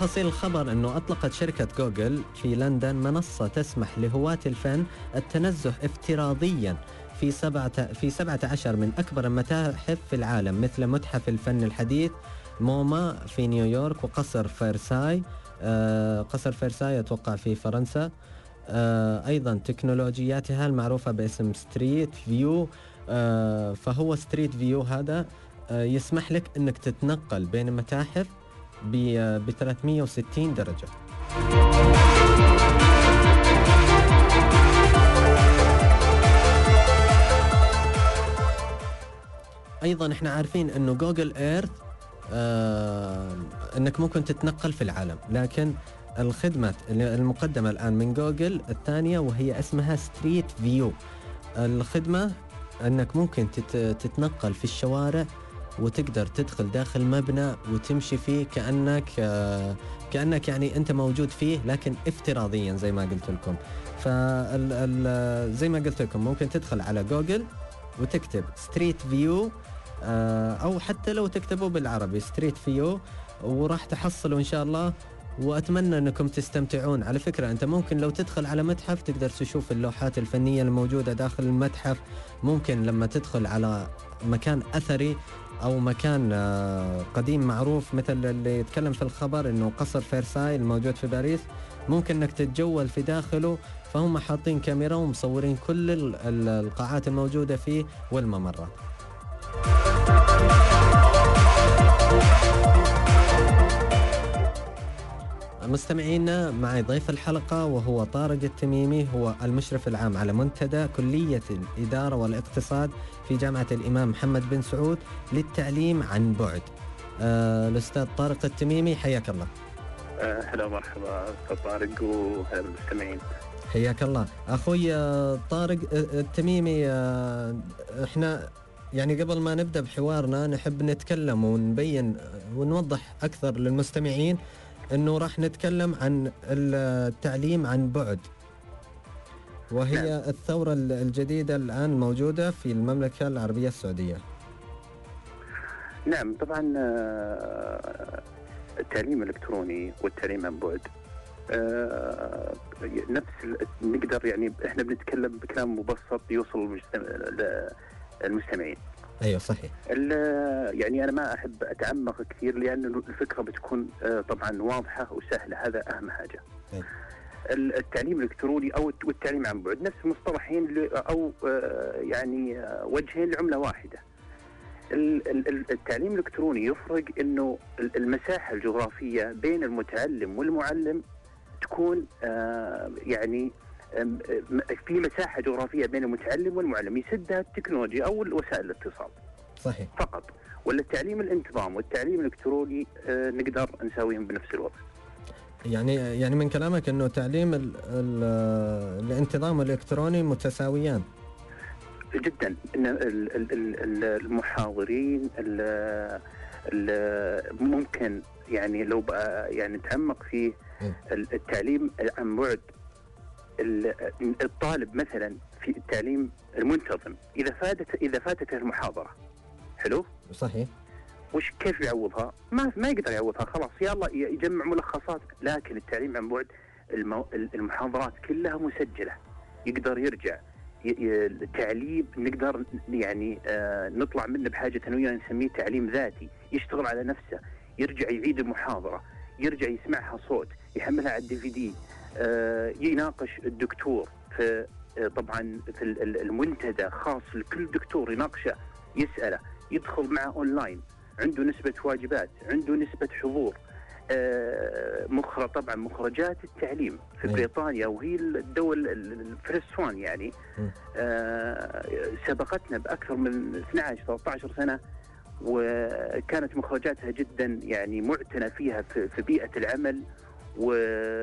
تفاصيل الخبر أنه أطلقت شركة جوجل في لندن منصة تسمح لهواة الفن التنزه افتراضياً في 17 من أكبر المتاحف في العالم، مثل متحف الفن الحديث موما في نيويورك، وقصر فرساي، قصر فرساي أتوقع في فرنسا، أيضا تكنولوجياتها المعروفة باسم ستريت فيو. فهو ستريت فيو هذا يسمح لك أنك تتنقل بين المتاحف ب 360 درجة. أيضا إحنا عارفين أنه جوجل إيرث أنك ممكن تتنقل في العالم، لكن الخدمة المقدمة الآن من جوجل الثانية وهي اسمها ستريت فيو. الخدمة أنك ممكن تتنقل في الشوارع وتقدر تدخل داخل مبنى وتمشي فيه كأنك يعني أنت موجود فيه، لكن افتراضيا زي ما قلت لكم. زي ما قلت لكم ممكن تدخل على جوجل وتكتب ستريت فيو، أو حتى لو تكتبوا بالعربي ستريت فيو وراح تحصلوا إن شاء الله. وأتمنى أنكم تستمتعون. على فكرة أنت ممكن لو تدخل على متحف تقدر تشوف اللوحات الفنية الموجودة داخل المتحف. ممكن لما تدخل على مكان أثري أو مكان قديم معروف مثل اللي يتكلم في الخبر أنه قصر فرساي الموجود في باريس، ممكن أنك تتجول في داخله. فهم حاطين كاميرا ومصورين كل القاعات الموجودة فيه والممرات. مستمعينا، معي ضيف الحلقة وهو طارق التميمي، هو المشرف العام على منتدى كلية الإدارة والاقتصاد في جامعة الإمام محمد بن سعود للتعليم عن بعد. الأستاذ طارق التميمي، حياك الله. هلا مرحبا أستاذ طارق وهلا بالمستمعين. حياك الله أخوي طارق التميمي. احنا يعني قبل ما نبدأ بحوارنا نحب نتكلم ونبين ونوضح أكثر للمستمعين أنه راح نتكلم عن التعليم عن بعد، وهي نعم. الثورة الجديدة الآن موجودة في المملكة العربية السعودية. نعم طبعا التعليم الإلكتروني والتعليم عن بعد نفس نقدر يعني احنا بنتكلم بكلام مبسط يوصل للمستمعين. ايوه صحيح. يعني انا ما احب اتعمق كثير لان الفكره بتكون طبعا واضحه وسهله، هذا اهم حاجه. أيوة. التعليم الالكتروني او التعليم عن بعد نفس مصطلحين او يعني وجهين لعمله واحده. التعليم الالكتروني يفرق انه المساحه الجغرافيه بين المتعلم والمعلم تكون يعني في مساحة جغرافية بين المتعلم والمعلم يسدها التكنولوجيا أو وسائل الاتصال. صحيح. فقط. ولا التعليم الانتظام والتعليم الإلكتروني نقدر نساويهم بنفس الوقت. يعني من كلامك إنه تعليم الانتظام الإلكتروني متساويان. جدا. إن المحاضرين ممكن يعني لو بقى يعني نتعمق في التعليم عن بعد. الطالب مثلا في التعليم المنتظم اذا فاتته المحاضره حلو صحيح، كيف يعوضها؟ ما يقدر يعوضها، خلاص يلا يجمع ملخصات. لكن التعليم عن بعد المحاضرات كلها مسجله، يقدر يرجع التعليم نقدر يعني نطلع منه بحاجه ثانويه نسميه تعليم ذاتي، يشتغل على نفسه، يرجع يعيد المحاضره، يرجع يسمعها صوت، يحملها على الDVD، يناقش الدكتور في طبعا في المنتدى خاص لكل دكتور يناقشه، يسأله، يدخل معه أونلاين، عنده نسبة واجبات، عنده نسبة حضور. طبعا مخرجات التعليم في بريطانيا وهي الدول الفيرست وان يعني سبقتنا بأكثر من 12-13 سنة، وكانت مخرجاتها جدا يعني معتنى فيها في بيئة العمل، و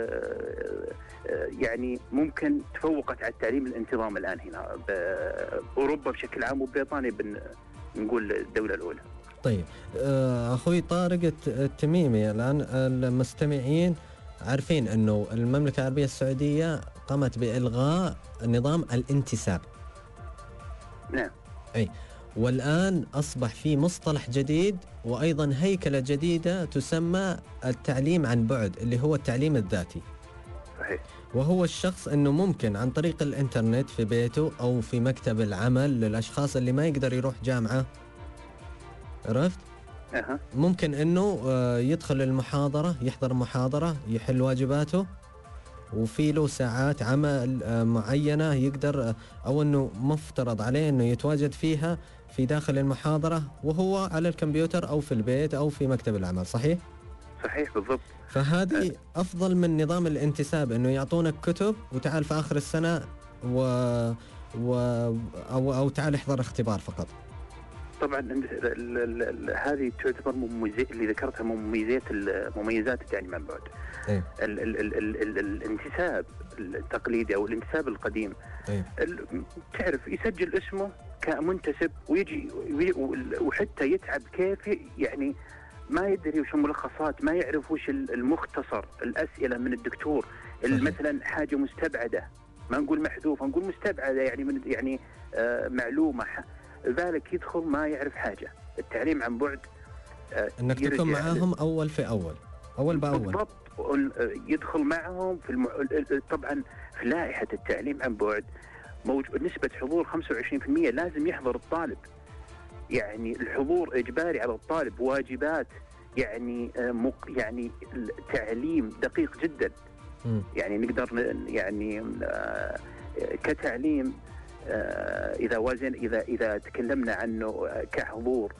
يعني ممكن تفوقت على التعليم الانتظام الآن هنا بأوروبا بشكل عام، وبريطانيا نقول الدولة الأولى. طيب أخوي طارق التميمي، الآن المستمعين عارفين أنه المملكة العربية السعودية قامت بإلغاء نظام الانتساب. نعم. أي والآن أصبح في مصطلح جديد وأيضا هيكلة جديدة تسمى التعليم عن بعد، اللي هو التعليم الذاتي. صحيح. وهو الشخص أنه ممكن عن طريق الإنترنت في بيته أو في مكتب العمل للأشخاص اللي ما يقدر يروح جامعة، عرفت؟ ممكن أنه يدخل المحاضرة، يحضر محاضرة، يحل واجباته، وفي له ساعات عمل معينة يقدر أو أنه مفترض عليه أنه يتواجد فيها في داخل المحاضرة وهو على الكمبيوتر أو في البيت أو في مكتب العمل. صحيح؟ صحيح بالضبط. فهذه أفضل من نظام الانتساب، أنه يعطونك كتب وتعال في آخر السنة أو تعال احضر اختبار فقط. طبعا هذه تعتبر اللي ذكرتها مميزات التعليم عن بعد. الانتساب التقليدي او الانتساب القديم، تعرف يسجل اسمه كمنتسب ويجي وحتى يتعب كيف، يعني ما يدري وش الملخصات، ما يعرف وش المختصر الأسئلة من الدكتور. مثلا حاجة مستبعدة، ما نقول محذوفة، نقول مستبعدة، يعني من معلومة، ذلك يدخل ما يعرف حاجة. التعليم عن بعد انك تكون معاهم اول باول بالضبط، يدخل معهم طبعا في لائحة التعليم عن بعد نسبة حضور 25%، لازم يحضر الطالب، يعني الحضور إجباري على الطالب، واجبات، يعني يعني تعليم دقيق جدا. يعني نقدر يعني كتعليم إذا تكلمنا عنه كحضور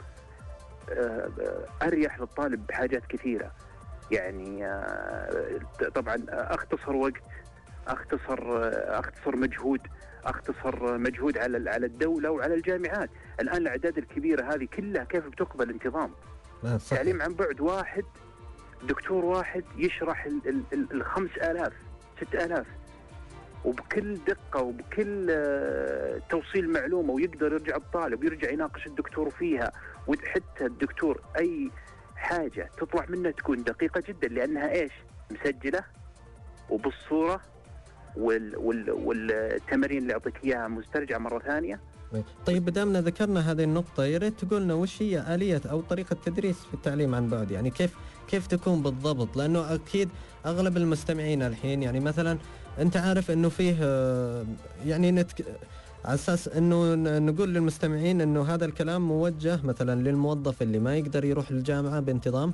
أريح للطالب بحاجات كثيرة. يعني طبعا أختصر وقت، أختصر مجهود على الدولة وعلى الجامعات. الآن الأعداد الكبيرة هذه كلها كيف بتقبل انتظام؟ تعليم عن بعد واحد، دكتور واحد يشرح 5000 6000 وبكل دقة وبكل توصيل معلومة، ويقدر يرجع الطالب ويرجع يناقش الدكتور فيها، وحتى الدكتور أي حاجة تطلع منها تكون دقيقة جدا، لأنها إيش؟ مسجلة وبالصورة، والتمارين اللي أعطيك إياها مسترجعة مرة ثانية. طيب بدامنا ذكرنا هذه النقطة، يا ريت تقولنا وش هي آلية أو طريقة التدريس في التعليم عن بعد، يعني كيف تكون بالضبط؟ لأنه أكيد أغلب المستمعين الحين، يعني مثلا أنت عارف أنه فيه يعني على أساس أنه نقول للمستمعين أنه هذا الكلام موجه مثلا للموظف اللي ما يقدر يروح الجامعة بانتظام.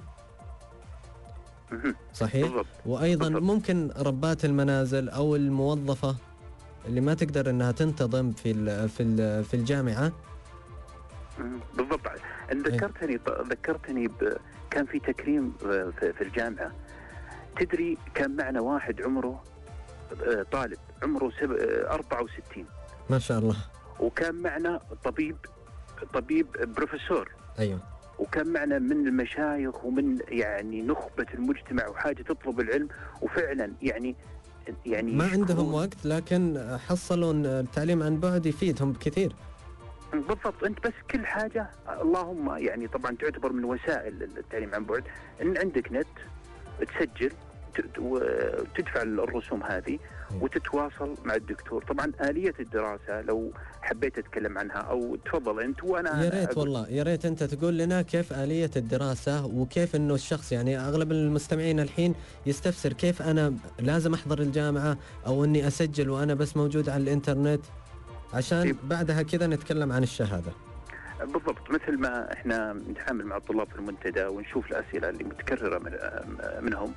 صحيح. بالضبط. وأيضا بالضبط. ممكن ربات المنازل أو الموظفة اللي ما تقدر أنها تنتظم في الجامعة. بالضبط. ذكرتني كان في تكريم في الجامعة، تدري كان معنا واحد عمره طالب عمره 64 ما شاء الله، وكان معنا طبيب بروفيسور. أيوه. وكان معنا من المشايخ ومن يعني نخبة المجتمع وحاجة تطلب العلم، وفعلا يعني ما عندهم وقت، لكن حصلوا التعليم عن بعد يفيدهم بكثير. بالضبط. انت بس كل حاجة اللهم يعني طبعا تعتبر من وسائل التعليم عن بعد ان عندك نت، تسجل وتدفع الرسوم هذه وتتواصل مع الدكتور. طبعا آلية الدراسة لو حبيت أتكلم عنها أو تفضل أنت وأنا. يا ريت والله، يا ريت أنت تقول لنا كيف آلية الدراسة، وكيف إنه الشخص، يعني أغلب المستمعين الحين يستفسر كيف أنا لازم أحضر الجامعة أو إني أسجل وأنا بس موجود على الإنترنت، عشان بعدها كذا نتكلم عن الشهادة. بالضبط. مثل ما إحنا نتعامل مع الطلاب في المنتدى ونشوف الأسئلة اللي متكررة منهم،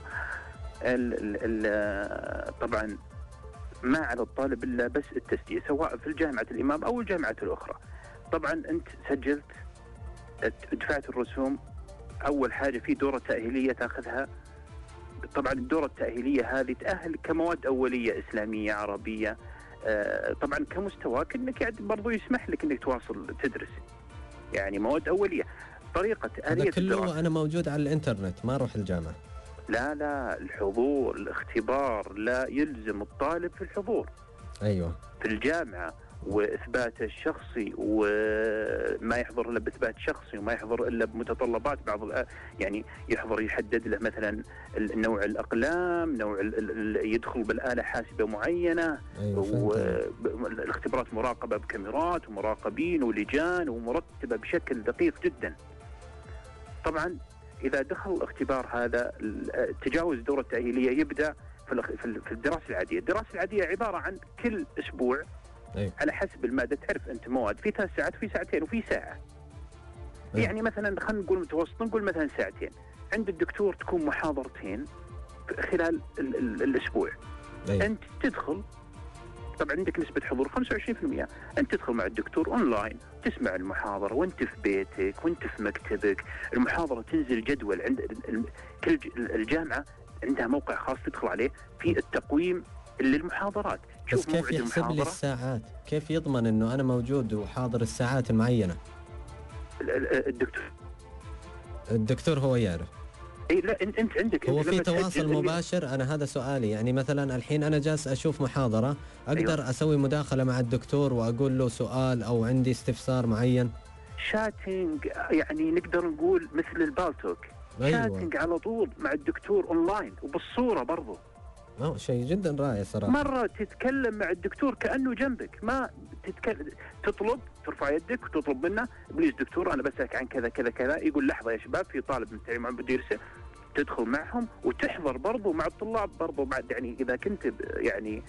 طبعا ما على الطالب إلا بس التسجيل، سواء في الجامعة الإمام أو الجامعات الأخرى. طبعا أنت سجلت، دفعت الرسوم، أول حاجة في دورة تأهيلية تأخذها. طبعا الدورة التأهيلية هذه تأهل كمواد أولية إسلامية عربية، طبعا كمستواك إنك يعني برضو يسمح لك إنك تواصل تدرس، يعني مواد أولية. طريقة آلية كله أنا موجود على الإنترنت، ما أروح الجامعة. لا الحضور، الاختبار لا يلزم الطالب في الحضور. أيوة. في الجامعة وإثباته الشخصي، وما يحضر إلا بإثبات شخصي، وما يحضر إلا بمتطلبات يعني يحضر يحدد له مثلا نوع الأقلام، نوع يدخل بالآلة حاسبة معينة، والاختبارات مراقبة بكاميرات ومراقبين ولجان ومرتبة بشكل دقيق جدا. طبعا إذا دخل الاختبار هذا تجاوز الدورة التأهيلية يبدأ في الدراسة العادية. الدراسة العادية عبارة عن كل أسبوع على حسب المادة، تعرف أنت مواد في 3 ساعات وفي ساعتين وفي ساعة. يعني مثلا خلينا نقول متوسط، نقول مثلا ساعتين. عند الدكتور تكون محاضرتين خلال الأسبوع. أنت تدخل، طبعا عندك نسبة حضور 25%. أنت تدخل مع الدكتور أونلاين، تسمع المحاضرة وأنت في بيتك وأنت في مكتبك. المحاضرة تنزل جدول عند كل الجامعة عندها موقع خاص تدخل عليه في التقويم للمحاضرات. بس كيف يحسب لي الساعات؟ كيف يضمن إنه أنا موجود وحاضر الساعات المعينة؟ الدكتور هو يعرف. اي لا انت عندك هو في تواصل مباشر. انا هذا سؤالي، يعني مثلا الحين انا جالس اشوف محاضرة، اقدر اسوي مداخلة مع الدكتور واقول له سؤال او عندي استفسار معين؟ شاتينج، يعني نقدر نقول مثل البالتوك. شاتينج على طول مع الدكتور اونلاين وبالصورة برضو. شيء جدا رائع صراحة. مرة تتكلم مع الدكتور كأنه جنبك، ما تطلب، ترفع يدك وتطلب منه بليز دكتور أنا بسألك عن كذا كذا كذا، يقول لحظة يا شباب في طالب من التعليم عن بدي يرسل، تدخل معهم وتحضر برضو مع الطلاب برضو يعني إذا كنت يعني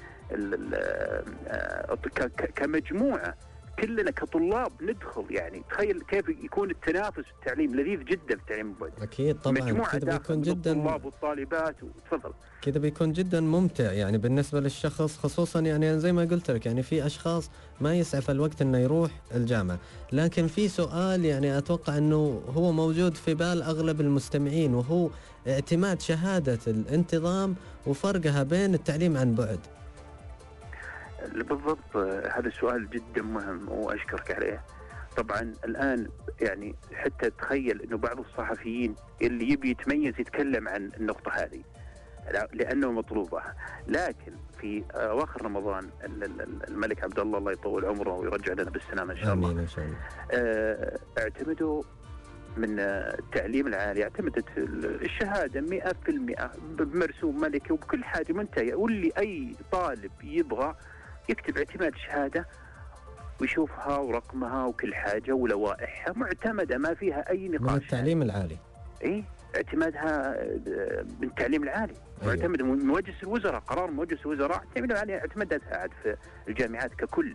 كمجموعة كلنا كطلاب ندخل. يعني تخيل كيف يكون التنافس في التعليم لذيذ جدا في التعليم المبعد. أكيد طبعا مجموعة كذا بيكون جدا الطلاب والطالبات وتفضل كذا بيكون جدا ممتع يعني بالنسبة للشخص، خصوصا يعني زي ما قلت لك يعني في أشخاص ما يسعف الوقت إنه يروح الجامعة. لكن في سؤال يعني أتوقع إنه هو موجود في بال أغلب المستمعين، وهو اعتماد شهادة الانتظام وفرقها بين التعليم عن بعد. بالضبط، هذا السؤال جدا مهم وأشكرك عليه. طبعا الآن يعني حتى تخيل أنه بعض الصحفيين اللي يبي يتميز يتكلم عن النقطة هذه لأنه مطلوبة، لكن في أواخر رمضان الملك عبد الله يطول عمره ويرجع لنا بالسلامة إن شاء الله. آمين إن شاء الله. اعتمدوا من التعليم العالي، اعتمدت الشهادة 100% بمرسوم ملكي وبكل حاجة منتهية، واللي أي طالب يبغى يكتب اعتماد شهادة ويشوفها ورقمها وكل حاجة ولوائحها معتمدة ما فيها أي نقاش. من التعليم العالي. إيه اعتمادها من التعليم العالي. أيوة. معتمد من مجلس الوزراء، قرار مجلس الوزراء اعتمد عليه، اعتمدتها عاد في الجامعات ككل.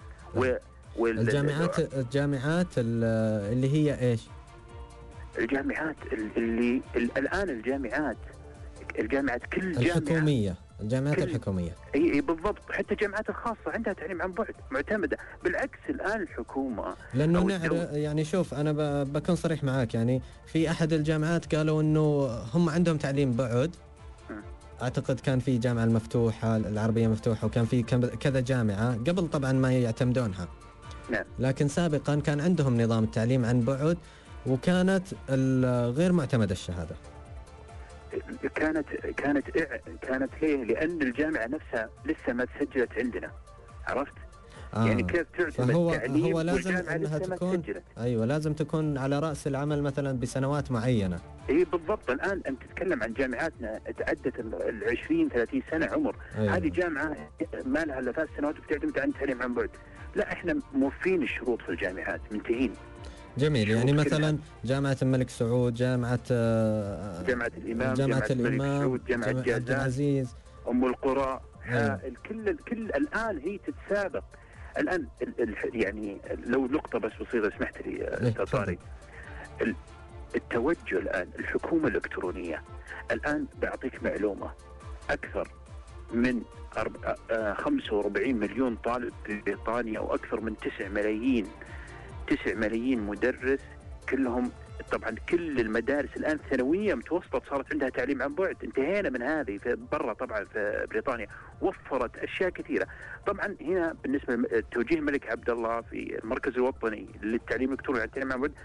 الجامعات اللي هي إيش؟ الجامعات اللي الآن الجامعات كل جامعة الحكومية، الجامعات الحكومية. اي بالضبط، حتى الجامعات الخاصة عندها تعليم عن بعد معتمدة. بالعكس الآن الحكومة لأنه نعرف يعني شوف أنا بكون صريح معاك، يعني في أحد الجامعات قالوا إنه هم عندهم تعليم بعد. أعتقد كان في جامعة المفتوحة العربية مفتوحة، وكان في كذا جامعة قبل طبعا ما يعتمدونها. نعم. لكن سابقا كان عندهم نظام التعليم عن بعد، وكانت غير معتمدة الشهادة. كانت هي لأن الجامعة نفسها لسه ما تسجلت عندنا، عرفت؟ يعني كيف تعتمد التعليم هو لازم انها تكون ايوه لازم تكون على رأس العمل مثلا بسنوات معينة. اي بالضبط. الآن انت تتكلم عن جامعاتنا تعدت 20-30 سنة عمر. أيوة. هذه جامعة ما لها الا 3 سنوات وبتعتمد عن التعليم عن بعد. لا احنا موفين الشروط في الجامعات منتهين. جميل. يعني مثلا جامعة الملك سعود، جامعة الإمام، جامعة الإمام، جامعة عبد العزيز، أم القرى، الكل الآن هي تتسابق. الآن يعني لو نقطة بس بسيطة اسمحت لي طارق، التوجه الآن الحكومة الإلكترونية. الآن بعطيك معلومة، أكثر من 45 مليون طالب في بريطانيا، وأكثر من 9 ملايين مدرس، كلهم طبعا كل المدارس الآن ثانوية متوسطة صارت عندها تعليم عن بعد. انتهينا من هذه في برا طبعا في بريطانيا، وفرت أشياء كثيرة. طبعا هنا بالنسبة لتوجيه الملك عبد الله في المركز الوطني للتعليم الإلكتروني على التعليم عن بعد،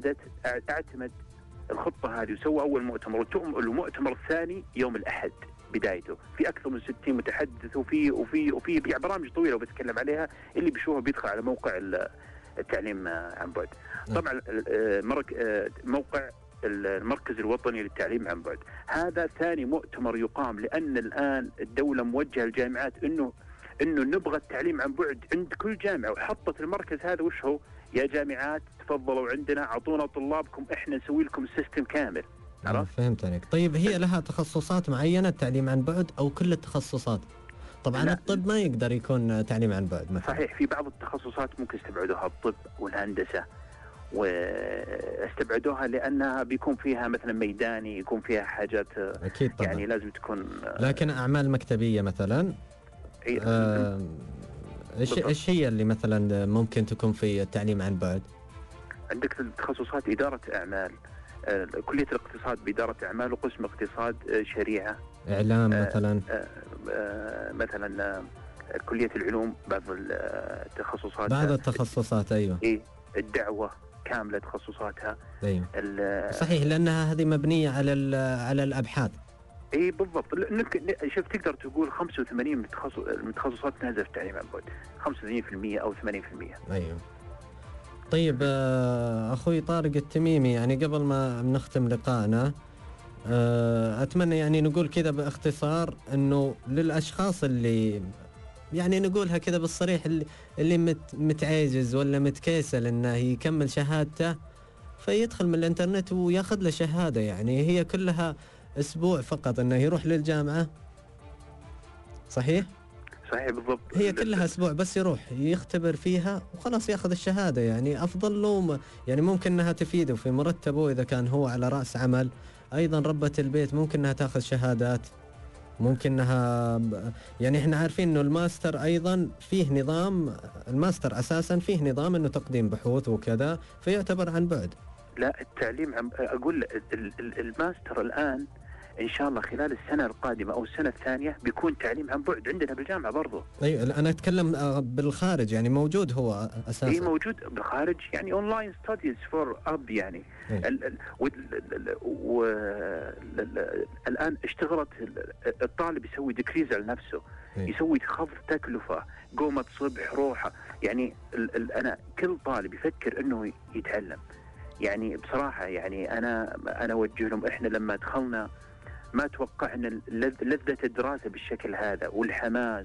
اعتمد الخطة هذه وسوى أول مؤتمر، والمؤتمر الثاني يوم الأحد بدايته، في اكثر من 60 متحدث وفي برامج طويله وبتكلم عليها، اللي بيشوفها بيدخل على موقع التعليم عن بعد. طبعا موقع المركز الوطني للتعليم عن بعد، هذا ثاني مؤتمر يقام، لان الان الدوله موجهه للجامعات انه نبغى التعليم عن بعد عند كل جامعه، وحطت المركز هذا وش هو؟ يا جامعات تفضلوا عندنا، اعطونا طلابكم، احنا نسوي لكم السيستم كامل. فهمت عليك. طيب هي لها تخصصات معينه التعليم عن بعد او كل التخصصات؟ طبعا لا. الطب ما يقدر يكون تعليم عن بعد مثلا. صحيح، في بعض التخصصات ممكن استبعدوها، الطب والهندسه واستبعدوها لانها بيكون فيها مثلا ميداني، يكون فيها حاجات اكيد طبعا. يعني لازم تكون لكن اعمال مكتبيه مثلا ايش هي اللي مثلا ممكن تكون في التعليم عن بعد؟ عندك التخصصات اداره اعمال، كليه الاقتصاد باداره اعمال، وقسم اقتصاد شريعه، اعلام مثلا، مثلا كليه العلوم بعض التخصصات، بعض التخصصات ايوه، الدعوه كامله تخصصاتها، ايوه صحيح، لانها هذه مبنيه على الابحاث. اي بالضبط. شوف تقدر تقول 85 من التخصصات نازله في التعليم عن بعد، 85% او 80%. ايوه. طيب اخوي طارق التميمي، يعني قبل ما نختم لقائنا اتمنى يعني نقول كذا باختصار انه للاشخاص اللي يعني نقولها كذا بالصريح، اللي متعاجز ولا متكاسل انه يكمل شهادته، فيدخل من الانترنت وياخذ له شهاده، يعني هي كلها اسبوع فقط انه يروح للجامعه. صحيح بالضبط، هي كلها اسبوع بس يروح يختبر فيها وخلاص ياخذ الشهاده، يعني افضل له، يعني ممكن انها تفيده في مرتبه اذا كان هو على راس عمل. ايضا ربة البيت ممكن انها تاخذ شهادات، ممكن انها يعني احنا عارفين انه الماستر ايضا فيه نظام، الماستر اساسا فيه نظام انه تقديم بحوث وكذا، فيعتبر عن بعد. لا، التعليم اقول الماستر الان ان شاء الله خلال السنه القادمه او السنه الثانيه بيكون تعليم عن بعد عندنا بالجامعه برضه. ايوه انا اتكلم بالخارج، يعني موجود هو اساسا. اي موجود بالخارج، يعني اونلاين ستاديز فور اب يعني. الان اشتغلت الطالب يسوي ديكريز على نفسه، يسوي خفض تكلفه، قومة صبح روحه، يعني انا كل طالب يفكر انه يتعلم. يعني بصراحه يعني انا اوجه لهم، احنا لما دخلنا ما توقعنا لذة الدراسة بالشكل هذا، والحماس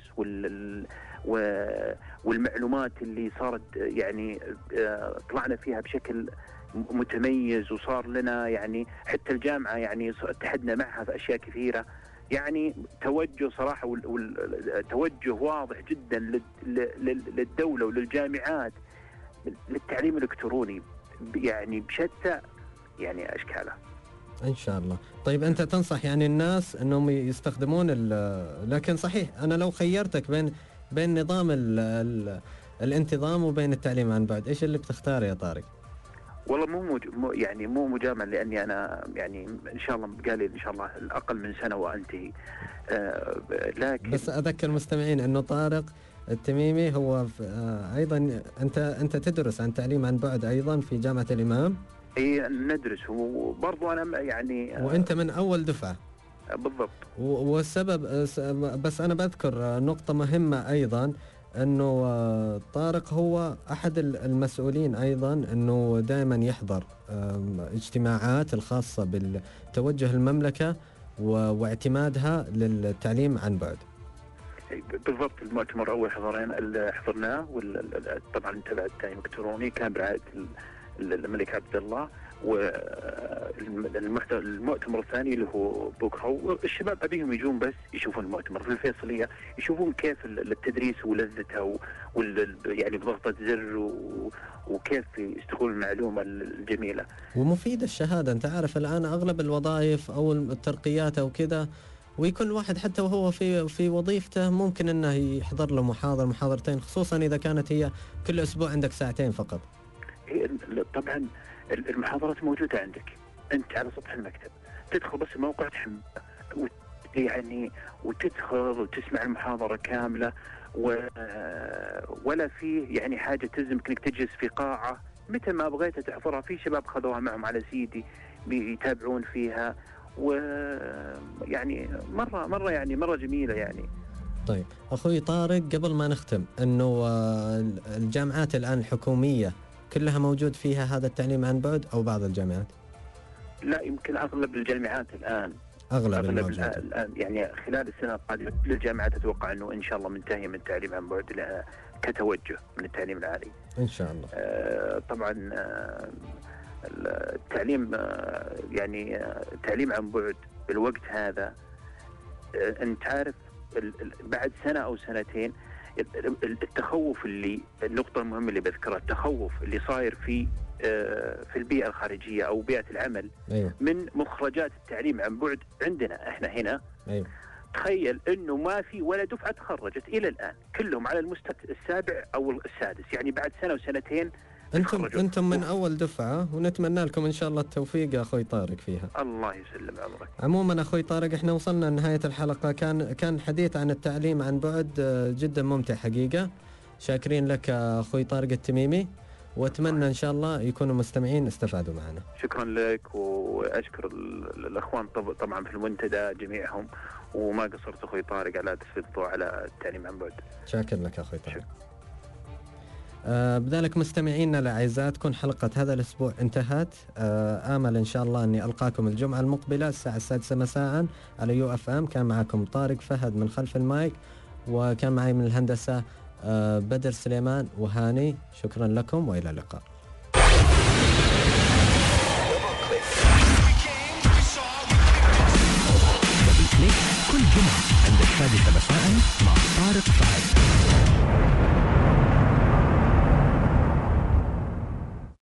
والمعلومات اللي صارت، يعني طلعنا فيها بشكل متميز، وصار لنا يعني حتى الجامعة يعني اتحدنا معها في أشياء كثيرة، يعني توجه صراحة توجه واضح جدا للدولة وللجامعات للتعليم الإلكتروني، يعني بشتى يعني أشكاله إن شاء الله. طيب أنت تنصح يعني الناس أنهم يستخدمون لكن صحيح أنا لو خيرتك بين نظام الانتظام وبين التعليم عن بعد، إيش اللي بتختار يا طارق؟ والله مو مجامل، لأني أنا يعني إن شاء الله بقالي إن شاء الله الأقل من سنة وأنتهي. لكن بس أذكر المستمعين أنه طارق التميمي هو أيضا أنت تدرس عن تعليم عن بعد أيضا في جامعة الإمام. اي ندرس، وبرضو انا يعني وانت من اول دفعه بالضبط. والسبب بس انا بذكر نقطه مهمه ايضا، انه طارق هو احد المسؤولين ايضا انه دائما يحضر اجتماعات الخاصه بالتوجه المملكه واعتمادها للتعليم عن بعد. بالضبط، المؤتمر اول حضرناه، طبعا تبع التعليم الالكتروني كان برعايه الملك عبد الله، والمؤتمر الثاني اللي هو بكره، والشباب ابيهم يجون بس يشوفون المؤتمر في الفيصليه، يشوفون كيف التدريس ولذته يعني بضغطه زر وكيف يستغلون المعلومه الجميله ومفيده الشهاده. انت عارف الان اغلب الوظائف او الترقيات او كذا، ويكون الواحد حتى وهو في وظيفته ممكن انه يحضر له محاضرتين، خصوصا اذا كانت هي كل اسبوع عندك ساعتين فقط. طبعا المحاضرات موجودة عندك، أنت على سطح المكتب تدخل بس الموقع يعني وتدخل وتسمع المحاضرة كاملة، ولا فيه يعني حاجة تلزمك إنك تجلس في قاعة، متى ما بغيت تحضرها. في شباب خذوها معهم على سيدي بيتابعون فيها، ويعني مرة جميلة يعني. طيب أخوي طارق، قبل ما نختم، أنه الجامعات الآن الحكومية كلها موجود فيها هذا التعليم عن بعد أو بعض الجامعات؟ لا، يمكن أغلب الجامعات الآن، أغلب الآن يعني خلال السنة القادمة كل الجامعات أتوقع أنه إن شاء الله منتهية من التعليم عن بعد كتوجه من التعليم العالي إن شاء الله. طبعا التعليم يعني التعليم عن بعد بالوقت هذا، أنت عارف بعد سنة أو سنتين التخوف النقطة المهمة اللي بذكرها، التخوف اللي صاير في البيئة الخارجية أو بيئة العمل. أيوه. من مخرجات التعليم عن بعد عندنا احنا هنا. أيوه. تخيل انه ما في ولا دفعة تخرجت الى الان، كلهم على المستوى السابع او السادس، يعني بعد سنة وسنتين. انتم من اول دفعة، ونتمنى لكم ان شاء الله التوفيق يا اخوي طارق فيها. الله يسلم عمرك. عموما اخوي طارق، احنا وصلنا لنهاية الحلقة، كان الحديث عن التعليم عن بعد جدا ممتع حقيقة. شاكرين لك اخوي طارق التميمي، واتمنى ان شاء الله يكونوا مستمعين استفادوا معنا. شكرا لك، واشكر الاخوان طبعا في المنتدى جميعهم، وما قصرت اخوي طارق على تسليط الضوء على التعليم عن بعد. شاكر لك اخوي طارق. بذلك مستمعينا الاعزاء، تكون حلقة هذا الاسبوع انتهت. امل ان شاء الله اني القاكم الجمعة المقبلة الساعة 6 مساء على UFM. كان معكم طارق فهد من خلف المايك، وكان معي من الهندسة بدر سليمان وهاني. شكرا لكم والى اللقاء.